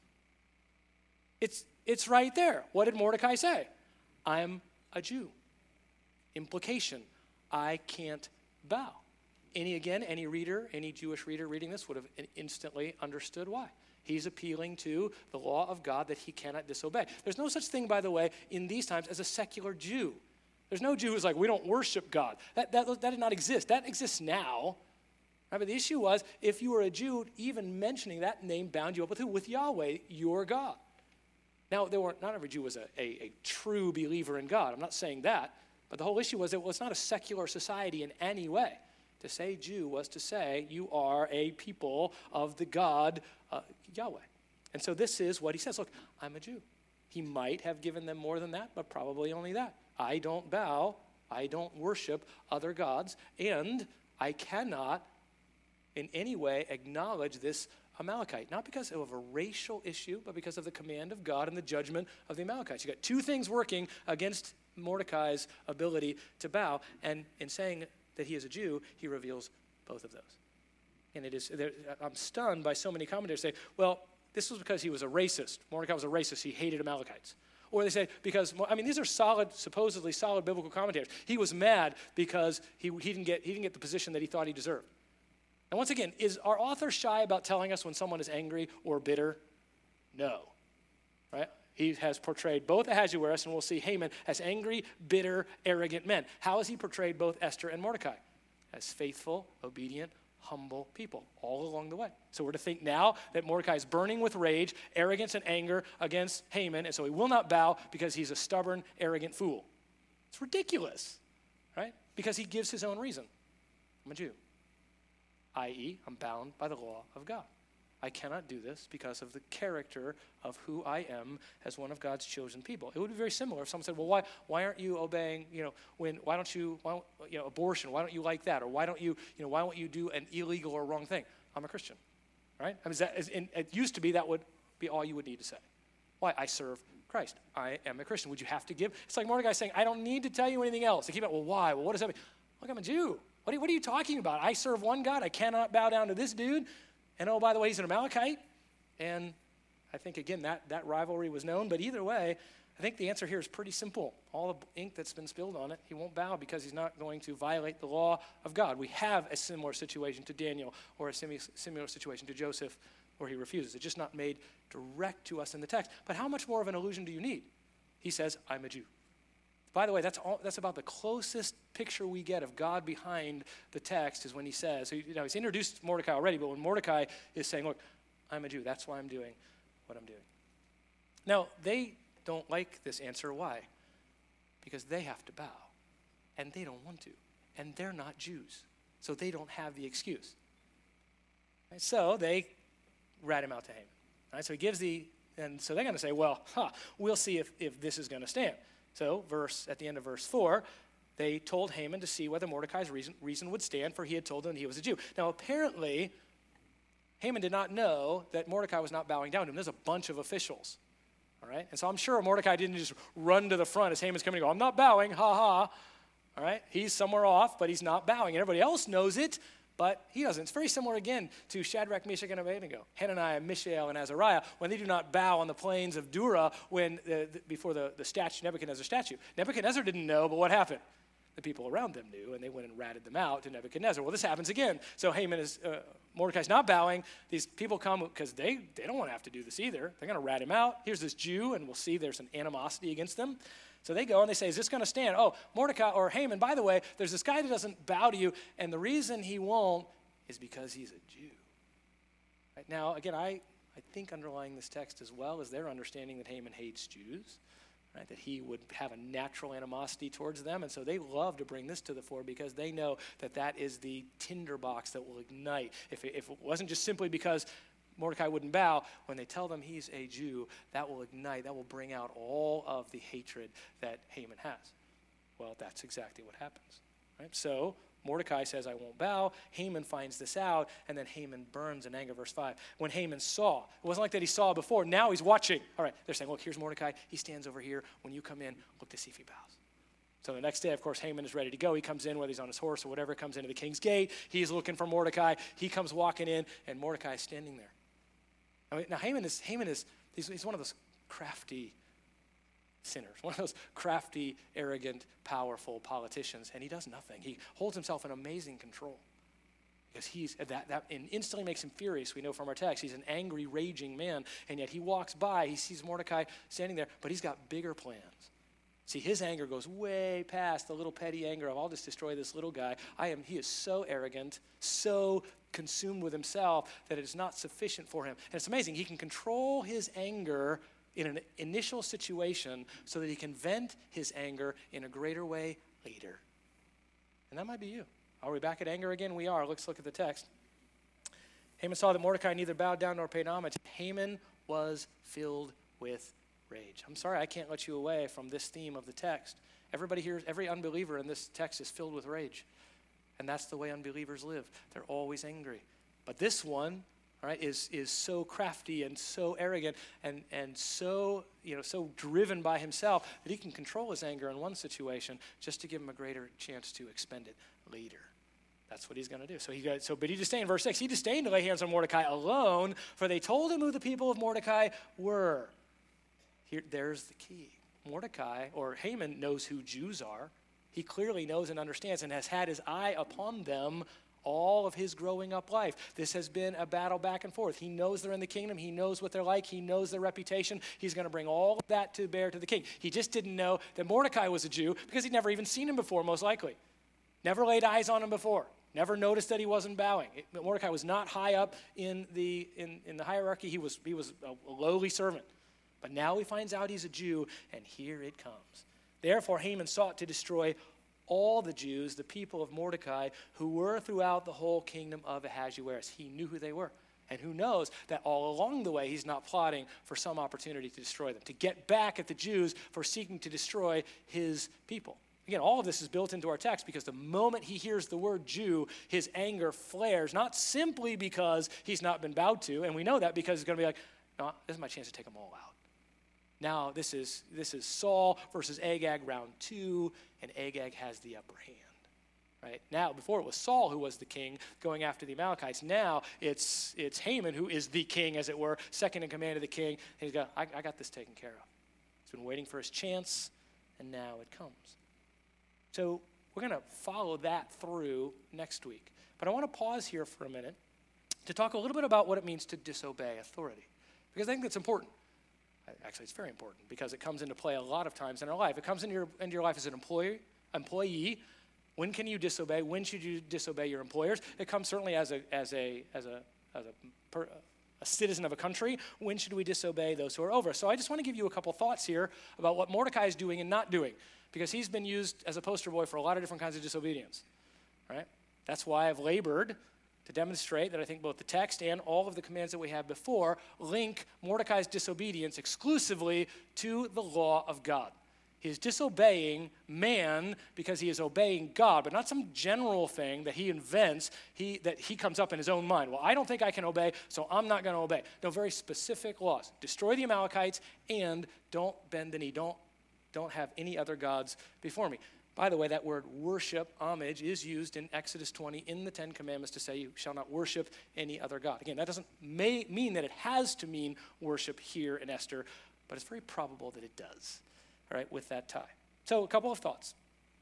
It's, it's right there. What did Mordecai say? I'm a Jew. Implication, I can't bow. Any, again, any reader, any Jewish reader reading this would have instantly understood why. He's appealing to the law of God that he cannot disobey. There's no such thing, by the way, in these times as a secular Jew. There's no Jew who's like, we don't worship God. That, that, that did not exist. That exists now. Right, but the issue was, if you were a Jew, even mentioning that name bound you up with who? With Yahweh, your God. Now, there were, not every Jew was a, a, a true believer in God. I'm not saying that. But the whole issue was it was not a secular society in any way. To say Jew was to say you are a people of the God uh, Yahweh. And so this is what he says. Look, I'm a Jew. He might have given them more than that, but probably only that. I don't bow, I don't worship other gods, and I cannot in any way acknowledge this Amalekite. Not because of a racial issue, but because of the command of God and the judgment of the Amalekites. You got two things working against Mordecai's ability to bow, and in saying that he is a Jew, he reveals both of those. And it is, I'm stunned by so many commentators say, well, this was because he was a racist. Mordecai was a racist. He hated Amalekites. Or they say, because, I mean, these are solid, supposedly solid biblical commentators. He was mad because he, he, didn't get, he didn't get the position that he thought he deserved. And once again, is our author shy about telling us when someone is angry or bitter? No. Right? He has portrayed both Ahasuerus, and we'll see Haman, as angry, bitter, arrogant men. How has he portrayed both Esther and Mordecai? As faithful, obedient, humble people all along the way. So we're to think now that Mordecai is burning with rage, arrogance, and anger against Haman, and so he will not bow because he's a stubborn, arrogant fool. It's ridiculous, right? Because he gives his own reason. I'm a Jew, that is, I'm bound by the law of God. I cannot do this because of the character of who I am as one of God's chosen people. It would be very similar if someone said, well, why why aren't you obeying, you know, when, why don't you, why don't, you know, abortion, why don't you like that? Or why don't you, you know, why don't you do an illegal or wrong thing? I'm a Christian, right? I mean, that is, in, it used to be that would be all you would need to say. Why? I serve Christ. I am a Christian. Would you have to give? It's like Mordecai saying, I don't need to tell you anything else. They keep out, well, why? Well, what does that mean? Look, I'm a Jew. What are, what are you talking about? I serve one God. I cannot bow down to this dude. And oh, by the way, he's an Amalekite. And I think, again, that, that rivalry was known. But either way, I think the answer here is pretty simple. All the ink that's been spilled on it, he won't bow because he's not going to violate the law of God. We have a similar situation to Daniel or a similar situation to Joseph where he refuses. It's just not made direct to us in the text. But how much more of an allusion do you need? He says, I'm a Jew. By the way, that's all, that's about the closest picture we get of God behind the text is when he says, you know, he's introduced Mordecai already, but when Mordecai is saying, look, I'm a Jew, that's why I'm doing what I'm doing. Now, they don't like this answer. Why? Because they have to bow, and they don't want to, and they're not Jews, so they don't have the excuse. Right? So they rat him out to Haman. Right? So he gives the, and so they're going to say, well, huh, we'll see if, if this is going to stand. So, verse at the end of verse four, they told Haman to see whether Mordecai's reason, reason would stand, for he had told them he was a Jew. Now, apparently, Haman did not know that Mordecai was not bowing down to him. There's a bunch of officials, all right? And so I'm sure Mordecai didn't just run to the front as Haman's coming and go, I'm not bowing, ha ha, all right? He's somewhere off, but he's not bowing. And everybody else knows it, but he doesn't. It's very similar, again, to Shadrach, Meshach, and Abednego, Hananiah, Mishael, and Azariah, when they do not bow on the plains of Dura when uh, the, before the, the statue, Nebuchadnezzar statue. Nebuchadnezzar didn't know, but what happened? The people around them knew, and they went and ratted them out to Nebuchadnezzar. Well, this happens again. So Haman is, uh, Mordecai's not bowing. These people come because they, they don't want to have to do this either. They're going to rat him out. Here's this Jew, and we'll see there's an animosity against them. So they go and they say, is this going to stand? Oh, Mordecai or Haman, by the way, there's this guy that doesn't bow to you, and the reason he won't is because he's a Jew. Right? Now, again, I, I think underlying this text as well is their understanding that Haman hates Jews, right? That he would have a natural animosity towards them, and so they love to bring this to the fore because they know that that is the tinderbox that will ignite. If it, if it wasn't just simply because Mordecai wouldn't bow, when they tell them he's a Jew, that will ignite, that will bring out all of the hatred that Haman has. Well, that's exactly what happens, right? So Mordecai says, I won't bow. Haman finds this out, and then Haman burns in anger. Verse five. When Haman saw, it wasn't like that he saw before. Now he's watching. All right, they're saying, look, here's Mordecai. He stands over here. When you come in, look to see if he bows. So the next day, of course, Haman is ready to go. He comes in, whether he's on his horse or whatever, comes into the king's gate. He's looking for Mordecai. He comes walking in, and Mordecai is standing there. I mean, now, Haman is, Haman is he's, he's one of those crafty sinners, one of those crafty, arrogant, powerful politicians, and he does nothing. He holds himself in amazing control because he's that that and instantly makes him furious. We know from our text he's an angry, raging man, and yet he walks by, he sees Mordecai standing there, but he's got bigger plans. See, his anger goes way past the little petty anger of I'll just destroy this little guy. I am. He is so arrogant, so consumed with himself that it is not sufficient for him. And it's amazing. He can control his anger in an initial situation so that he can vent his anger in a greater way later. And that might be you. Are we back at anger again? We are. Let's look at the text. Haman saw that Mordecai neither bowed down nor paid homage. Haman was filled with rage. I'm sorry, I can't let you away from this theme of the text. Everybody here, every unbeliever in this text is filled with rage. And that's the way unbelievers live. They're always angry. But this one, all right, is is so crafty and so arrogant and, and so, you know, so driven by himself that he can control his anger in one situation just to give him a greater chance to expend it later. That's what he's going to do. So he got, so but he disdained, verse six, he disdained to lay hands on Mordecai alone, for they told him who the people of Mordecai were. Here, there's the key. Mordecai, or Haman, knows who Jews are. He clearly knows and understands and has had his eye upon them all of his growing up life. This has been a battle back and forth. He knows they're in the kingdom. He knows what they're like. He knows their reputation. He's going to bring all of that to bear to the king. He just didn't know that Mordecai was a Jew because he'd never even seen him before, most likely. Never laid eyes on him before. Never noticed that he wasn't bowing. It, Mordecai was not high up in the in, in the hierarchy. He was, he was a, a lowly servant. But now he finds out he's a Jew, and here it comes. Therefore, Haman sought to destroy all the Jews, the people of Mordecai, who were throughout the whole kingdom of Ahasuerus. He knew who they were. And who knows that all along the way, he's not plotting for some opportunity to destroy them, to get back at the Jews for seeking to destroy his people. Again, all of this is built into our text because the moment he hears the word Jew, his anger flares, not simply because he's not been bowed to, and we know that because he's going to be like, no, this is my chance to take them all out. Now, this is this is Saul versus Agag, round two, and Agag has the upper hand, right? Now, before it was Saul who was the king going after the Amalekites. Now, it's it's Haman who is the king, as it were, second in command of the king. And he's got, I, I got this taken care of. He's been waiting for his chance, and now it comes. So we're going to follow that through next week. But I want to pause here for a minute to talk a little bit about what it means to disobey authority, because I think that's important. Actually, it's very important because it comes into play a lot of times in our life. It comes into your, into your life as an employee, employee. When can you disobey? When should you disobey your employers? It comes certainly as a as a as a as a, per, a citizen of a country. When should we disobey those who are over us? So I just want to give you a couple thoughts here about what Mordecai is doing and not doing, because he's been used as a poster boy for a lot of different kinds of disobedience. Right? That's why I've labored to demonstrate that I think both the text and all of the commands that we have before link Mordecai's disobedience exclusively to the law of God. He is disobeying man because he is obeying God, but not some general thing that he invents, he, that he comes up in his own mind. Well, I don't think I can obey, so I'm not going to obey. No, very specific laws. Destroy the Amalekites and don't bend the knee. Don't, don't have any other gods before me. By the way, that word worship, homage, is used in Exodus twenty in the Ten Commandments to say you shall not worship any other God. Again, that doesn't may, mean that it has to mean worship here in Esther, but it's very probable that it does, all right, with that tie. So a couple of thoughts.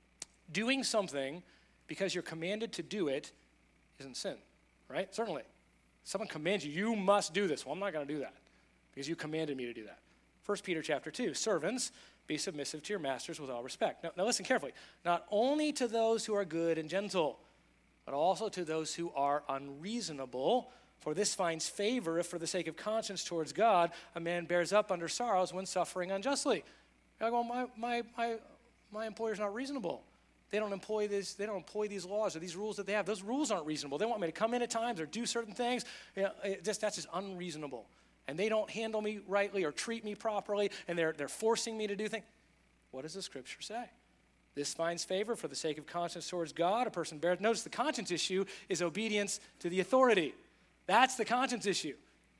Doing something because you're commanded to do it isn't sin, right? Certainly. Someone commands you, you must do this. Well, I'm not going to do that because you commanded me to do that. First Peter chapter two, servants, be submissive to your masters with all respect. Now, now listen carefully. Not only to those who are good and gentle, but also to those who are unreasonable. For this finds favor if for the sake of conscience towards God, a man bears up under sorrows when suffering unjustly. You're like, well, my, my, my, my employer's not reasonable. They don't employ this, they don't employ these laws or these rules that they have. Those rules aren't reasonable. They want me to come in at times or do certain things. You know, it just, that's just unreasonable. And they don't handle me rightly or treat me properly, and they're, they're forcing me to do things. What does the scripture say? This finds favor for the sake of conscience towards God. A person bears. Notice the conscience issue is obedience to the authority. That's the conscience issue.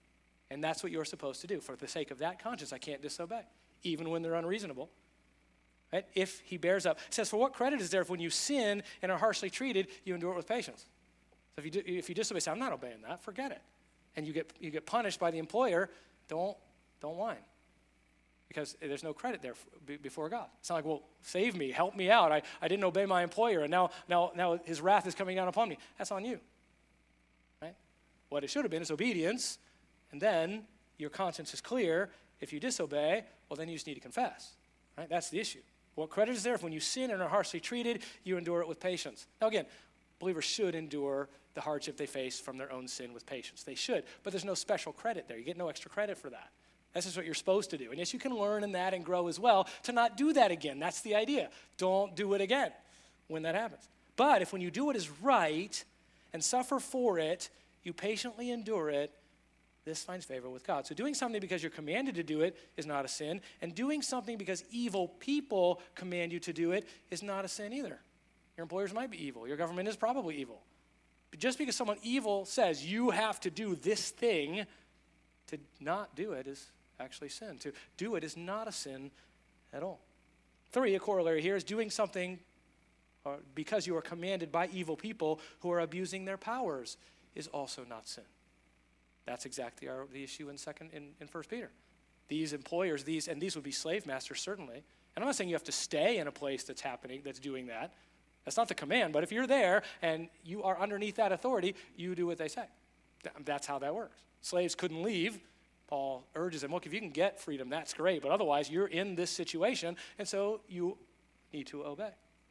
And that's what you're supposed to do. For the sake of that conscience, I can't disobey, even when they're unreasonable. Right? If he bears up. It says, for what credit is there if when you sin and are harshly treated, you endure it with patience? So if you, do, if you disobey, say, I'm not obeying that, forget it. And you get you get punished by the employer, don't don't whine, because there's no credit there before God. It's not like, well, save me, help me out. I, I didn't obey my employer, and now now now his wrath is coming down upon me. That's on you, right? What it should have been is obedience, and then your conscience is clear. If you disobey, well, then you just need to confess, right? That's the issue. What credit is there if when you sin and are harshly treated, you endure it with patience? Now again, believers should endure the hardship they face from their own sin with patience. They should, but there's no special credit there. You get no extra credit for that. That's just what you're supposed to do. And yes, you can learn in that and grow as well to not do that again. That's the idea. Don't do it again when that happens. But if when you do what is right and suffer for it, you patiently endure it, this finds favor with God. So doing something because you're commanded to do it is not a sin, and doing something because evil people command you to do it is not a sin either. Your employers might be evil. Your government is probably evil. But just because someone evil says you have to do this thing, to not do it is actually sin. To do it is not a sin at all. Three, a corollary here is doing something because you are commanded by evil people who are abusing their powers is also not sin. That's exactly our, the issue in second in, in First Peter. These employers, these and these would be slave masters certainly. And I'm not saying you have to stay in a place that's happening, that's doing that. That's not the command, but if you're there and you are underneath that authority, you do what they say. That's how that works. Slaves couldn't leave. Paul urges them, look, if you can get freedom, that's great, but otherwise you're in this situation, and so you need to obey.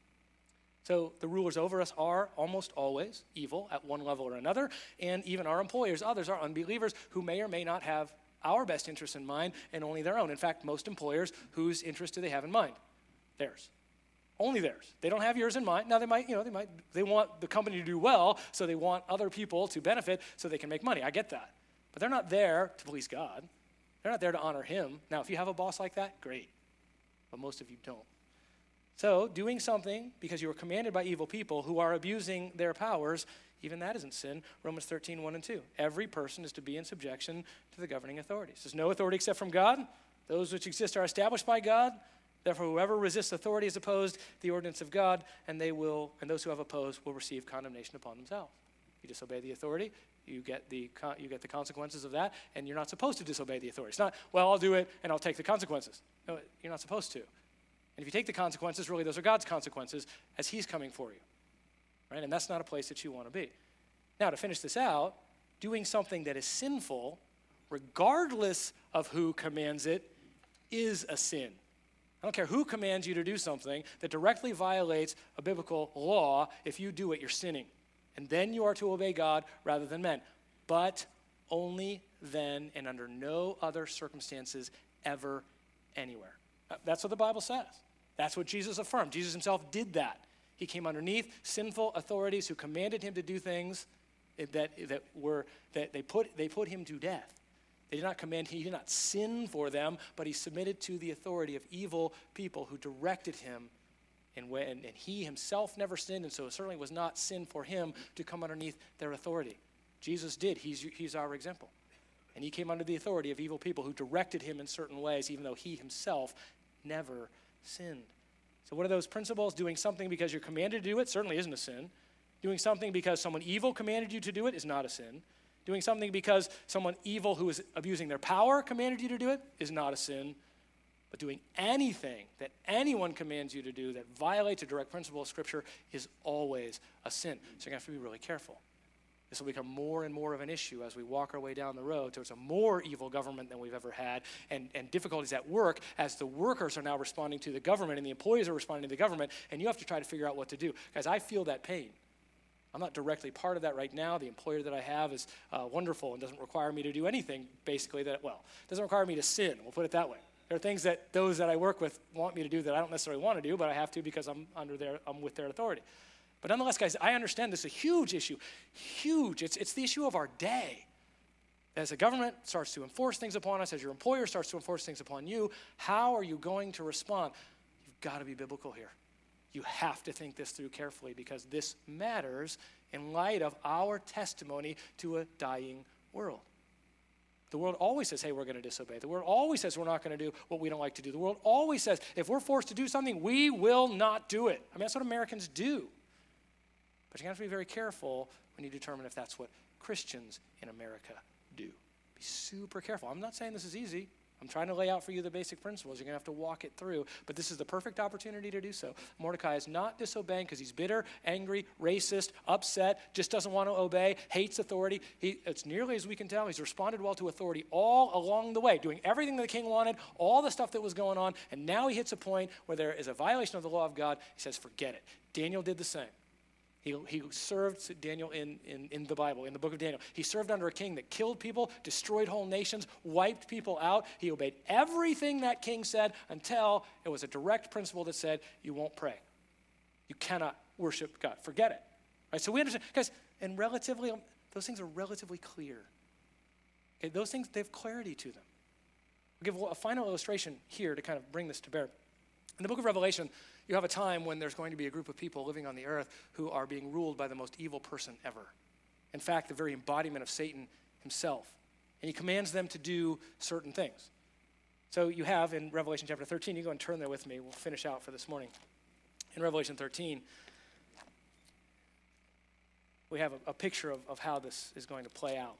So the rulers over us are almost always evil at one level or another, and even our employers, others are unbelievers who may or may not have our best interests in mind and only their own. In fact, most employers, whose interest do they have in mind? Theirs. Only theirs. They don't have yours in mind. Now they might, you know, they might, they want the company to do well, so they want other people to benefit so they can make money. I get that. But they're not there to please God. They're not there to honor him. Now, if you have a boss like that, great. But most of you don't. So doing something because you were commanded by evil people who are abusing their powers, even that isn't sin. Romans thirteen, one and two. Every person is to be in subjection to the governing authorities. There's no authority except from God. Those which exist are established by God. Therefore, whoever resists authority is opposed the ordinance of God, and they will, and those who have opposed will receive condemnation upon themselves. You disobey the authority, you get the you get the consequences of that, and you're not supposed to disobey the authority. It's not, well, I'll do it and I'll take the consequences. No, you're not supposed to. And if you take the consequences, really those are God's consequences as he's coming for you. Right? And that's not a place that you want to be. Now, to finish this out, doing something that is sinful, regardless of who commands it, is a sin. I don't care who commands you to do something that directly violates a biblical law. If you do it, you're sinning. And then you are to obey God rather than men. But only then and under no other circumstances ever, anywhere. That's what the Bible says. That's what Jesus affirmed. Jesus himself did that. He came underneath sinful authorities who commanded him to do things that, that were that they put they put him to death. They did not command, he did not sin for them, but he submitted to the authority of evil people who directed him. And, when, and he himself never sinned, and so it certainly was not sin for him to come underneath their authority. Jesus did. He's, he's our example. And he came under the authority of evil people who directed him in certain ways, even though he himself never sinned. So what are those principles? Doing something because you're commanded to do it certainly isn't a sin. Doing something because someone evil commanded you to do it is not a sin. Doing something because someone evil who is abusing their power commanded you to do it is not a sin. But doing anything that anyone commands you to do that violates a direct principle of Scripture is always a sin. So you're going to have to be really careful. This will become more and more of an issue as we walk our way down the road towards a more evil government than we've ever had, and, and difficulties at work as the workers are now responding to the government and the employees are responding to the government, and you have to try to figure out what to do. Guys, I feel that pain. I'm not directly part of that right now. The employer that I have is uh, wonderful and doesn't require me to do anything, basically, that, well, doesn't require me to sin. We'll put it that way. There are things that those that I work with want me to do that I don't necessarily want to do, but I have to because I'm under their, I'm with their authority. But nonetheless, guys, I understand this is a huge issue. Huge. It's, it's the issue of our day. As the government starts to enforce things upon us, as your employer starts to enforce things upon you, how are you going to respond? You've got to be biblical here. You have to think this through carefully because this matters in light of our testimony to a dying world. The world always says, hey, we're going to disobey. The world always says we're not going to do what we don't like to do. The world always says if we're forced to do something, we will not do it. I mean, that's what Americans do. But you have to be very careful when you determine if that's what Christians in America do. Be super careful. I'm not saying this is easy. I'm trying to lay out for you the basic principles. You're going to have to walk it through. But this is the perfect opportunity to do so. Mordecai is not disobeying because he's bitter, angry, racist, upset, just doesn't want to obey, hates authority. He, it's nearly as we can tell, he's responded well to authority all along the way, doing everything the king wanted, all the stuff that was going on. And now he hits a point where there is a violation of the law of God. He says, forget it. Daniel did the same. He, he served Daniel in, in, in the Bible, in the book of Daniel. He served under a king that killed people, destroyed whole nations, wiped people out. He obeyed everything that king said until it was a direct principle that said, you won't pray. You cannot worship God. Forget it. Right? So we understand, guys, and relatively, those things are relatively clear. Okay, those things, they have clarity to them. I'll give a final illustration here to kind of bring this to bear. In the book of Revelation, you have a time when there's going to be a group of people living on the earth who are being ruled by the most evil person ever. In fact, the very embodiment of Satan himself. And he commands them to do certain things. So you have in Revelation chapter thirteen, you go and turn there with me. We'll finish out for this morning. In Revelation thirteen, we have a, a picture of, of how this is going to play out.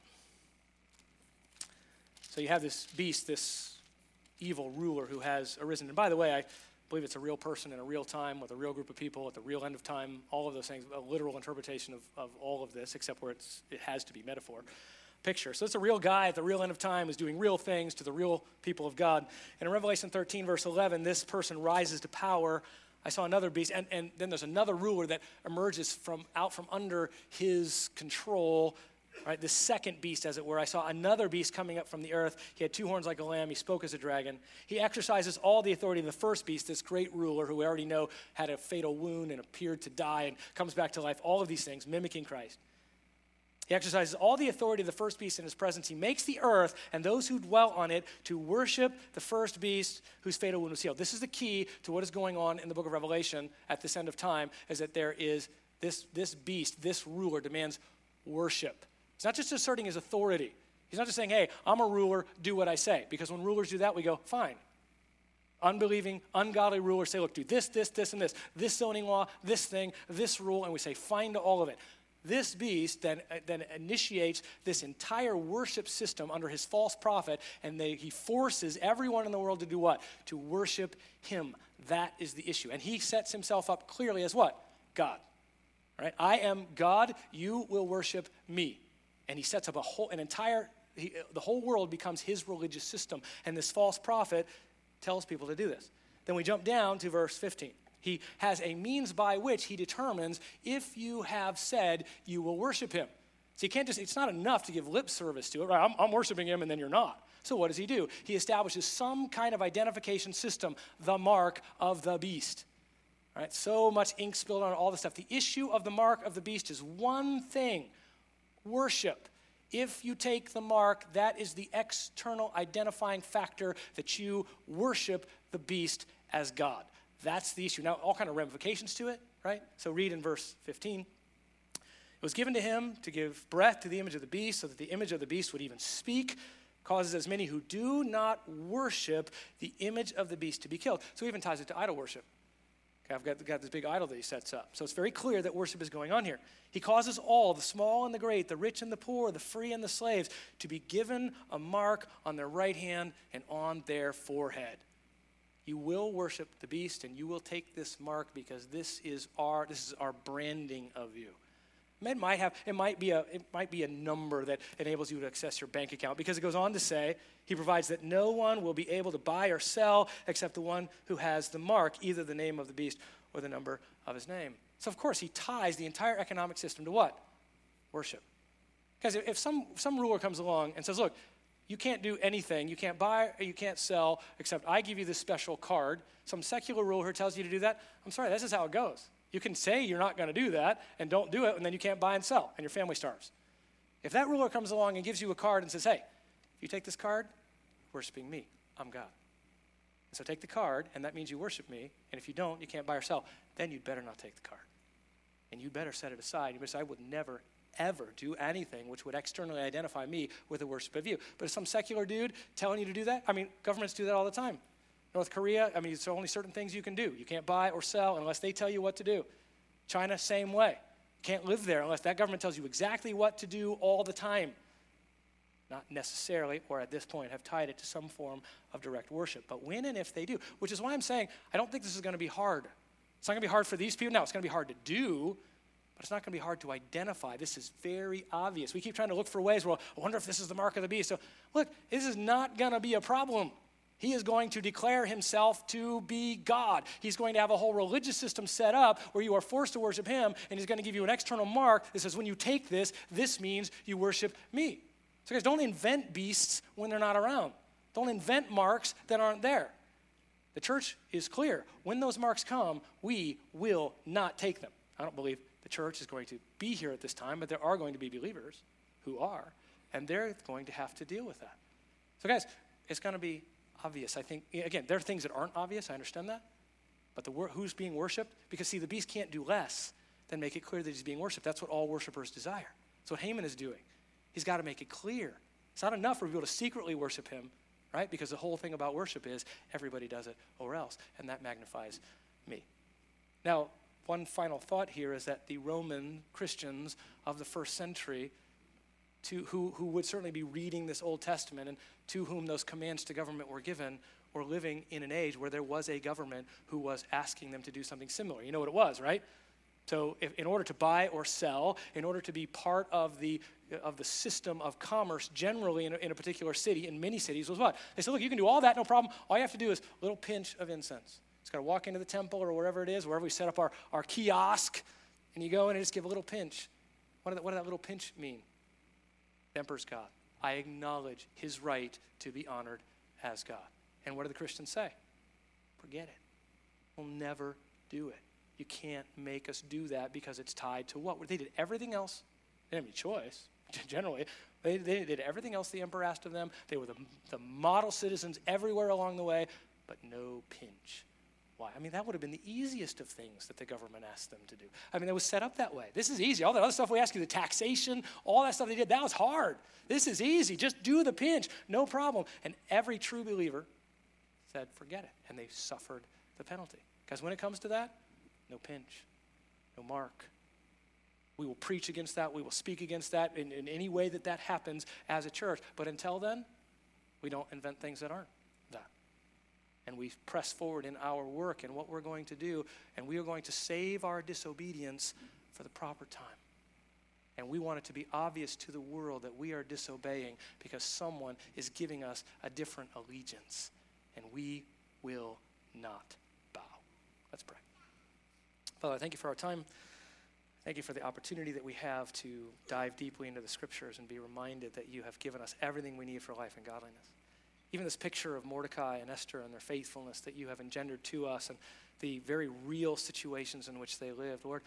So you have this beast, this evil ruler who has arisen. And by the way, I believe it's a real person in a real time with a real group of people at the real end of time, all of those things, a literal interpretation of, of all of this, except where it's, it has to be metaphor. Picture. So it's a real guy at the real end of time who's doing real things to the real people of God. And in Revelation thirteen, verse eleven, this person rises to power. I saw another beast, and, and then there's another ruler that emerges from out from under his control, right? The second beast, as it were. I saw another beast coming up from the earth. He had two horns like a lamb. He spoke as a dragon. He exercises all the authority of the first beast, this great ruler who we already know had a fatal wound and appeared to die and comes back to life. All of these things, mimicking Christ. He exercises all the authority of the first beast in his presence. He makes the earth and those who dwell on it to worship the first beast whose fatal wound was healed. This is the key to what is going on in the book of Revelation at this end of time, is that there is this, this beast, this ruler demands worship. He's not just asserting his authority. He's not just saying, hey, I'm a ruler, do what I say. Because when rulers do that, we go, fine. Unbelieving, ungodly rulers say, look, do this, this, this, and this. This zoning law, this thing, this rule, and we say, fine to all of it. This beast then, then initiates this entire worship system under his false prophet, and they, he forces everyone in the world to do what? To worship him. That is the issue. And he sets himself up clearly as what? God. Right? I am God, you will worship me. And he sets up a whole, an entire, he, the whole world becomes his religious system. And this false prophet tells people to do this. Then we jump down to verse fifteen. He has a means by which he determines if you have said you will worship him. So you can't just, it's not enough to give lip service to it, right? I'm, I'm worshiping him and then you're not. So what does he do? He establishes some kind of identification system, the mark of the beast. Right? So much ink spilled on all this stuff. The issue of the mark of the beast is one thing, worship. If you take the mark, that is the external identifying factor that you worship the beast as God. That's the issue. Now, all kind of ramifications to it, right? So read in verse fifteen. It was given to him to give breath to the image of the beast, so that the image of the beast would even speak, causes as many who do not worship the image of the beast to be killed. So he even ties it to idol worship. Okay, I've got, got this big idol that he sets up. So it's very clear that worship is going on here. He causes all, the small and the great, the rich and the poor, the free and the slaves, to be given a mark on their right hand and on their forehead. You will worship the beast, and you will take this mark because this is our this is our branding of you. It might have it might be a it might be a number that enables you to access your bank account, because it goes on to say he provides that no one will be able to buy or sell except the one who has the mark, either the name of the beast or the number of his name. So of course he ties the entire economic system to what? Worship. Because if some some ruler comes along and says, look, you can't do anything. You can't buy or you can't sell except I give you this special card. Some secular ruler tells you to do that. I'm sorry, this is how it goes. You can say you're not going to do that and don't do it, and then you can't buy and sell, and your family starves. If that ruler comes along and gives you a card and says, hey, if you take this card, you're worshiping me. I'm God. And so take the card, and that means you worship me, and if you don't, you can't buy or sell. Then you'd better not take the card. And you better set it aside. You better say, I would never, ever do anything which would externally identify me with the worship of you. But if some secular dude telling you to do that, I mean, governments do that all the time. North Korea, I mean, it's only certain things you can do. You can't buy or sell unless they tell you what to do. China, same way. You can't live there unless that government tells you exactly what to do all the time. Not necessarily, or at this point, have tied it to some form of direct worship. But when and if they do, which is why I'm saying I don't think this is going to be hard. It's not going to be hard for these people. Now, it's going to be hard to do, but it's not going to be hard to identify. This is very obvious. We keep trying to look for ways, well, I wonder if this is the mark of the beast. So look, this is not going to be a problem. He is going to declare himself to be God. He's going to have a whole religious system set up where you are forced to worship him, and he's going to give you an external mark that says, when you take this, this means you worship me. So guys, don't invent beasts when they're not around. Don't invent marks that aren't there. The church is clear. When those marks come, we will not take them. I don't believe the church is going to be here at this time, but there are going to be believers who are, and they're going to have to deal with that. So guys, it's going to be obvious. I think, again, there are things that aren't obvious. I understand that. But the who's being worshiped? Because, see, the beast can't do less than make it clear that he's being worshiped. That's what all worshipers desire. That's what Haman is doing. He's got to make it clear. It's not enough for people to secretly worship him, right? Because the whole thing about worship is everybody does it or else, and that magnifies me. Now, one final thought here is that the Roman Christians of the first century, to who, who would certainly be reading this Old Testament and to whom those commands to government were given, were living in an age where there was a government who was asking them to do something similar. You know what it was, right? So if, in order to buy or sell, in order to be part of the of the system of commerce generally in a, in a particular city, in many cities, was what? They said, look, you can do all that, no problem. All you have to do is a little pinch of incense. It's got to walk into the temple or wherever it is, wherever we set up our, our kiosk, and you go in and just give a little pinch. What did that, what did that little pinch mean? The emperor's God. I acknowledge his right to be honored as God. And what do the Christians say? Forget it. We'll never do it. You can't make us do that because it's tied to what? They did everything else. They didn't have any choice, generally. They, they did everything else the emperor asked of them. They were the, the model citizens everywhere along the way, but no pinch. Why? I mean, that would have been the easiest of things that the government asked them to do. I mean, it was set up that way. This is easy. All that other stuff we ask you, the taxation, all that stuff they did, that was hard. This is easy. Just do the pinch. No problem. And every true believer said, forget it. And they suffered the penalty. Because when it comes to that, no pinch, no mark. We will preach against that. We will speak against that in, in any way that that happens as a church. But until then, we don't invent things that aren't that. And we press forward in our work and what we're going to do, and we are going to save our disobedience for the proper time. And we want it to be obvious to the world that we are disobeying because someone is giving us a different allegiance, and we will not bow. Let's pray. Father, thank you for our time. Thank you for the opportunity that we have to dive deeply into the scriptures and be reminded that you have given us everything we need for life and godliness. Even this picture of Mordecai and Esther and their faithfulness that you have engendered to us and the very real situations in which they lived. Lord,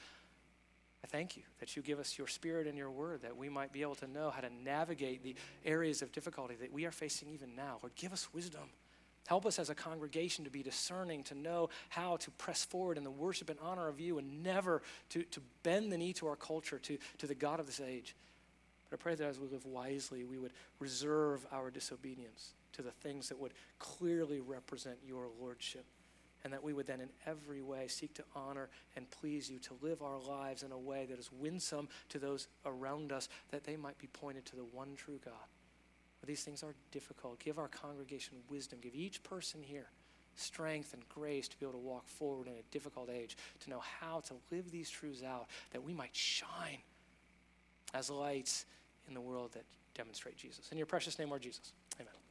I thank you that you give us your spirit and your word that we might be able to know how to navigate the areas of difficulty that we are facing even now. Lord, give us wisdom. Help us as a congregation to be discerning, to know how to press forward in the worship and honor of you and never to, to bend the knee to our culture, to, to the God of this age. But I pray that as we live wisely, we would reserve our disobedience to the things that would clearly represent your lordship, and that we would then in every way seek to honor and please you, to live our lives in a way that is winsome to those around us, that they might be pointed to the one true God. But these things are difficult. Give our congregation wisdom. Give each person here strength and grace to be able to walk forward in a difficult age, to know how to live these truths out, that we might shine as lights in the world that demonstrate Jesus. In your precious name, Lord Jesus, amen.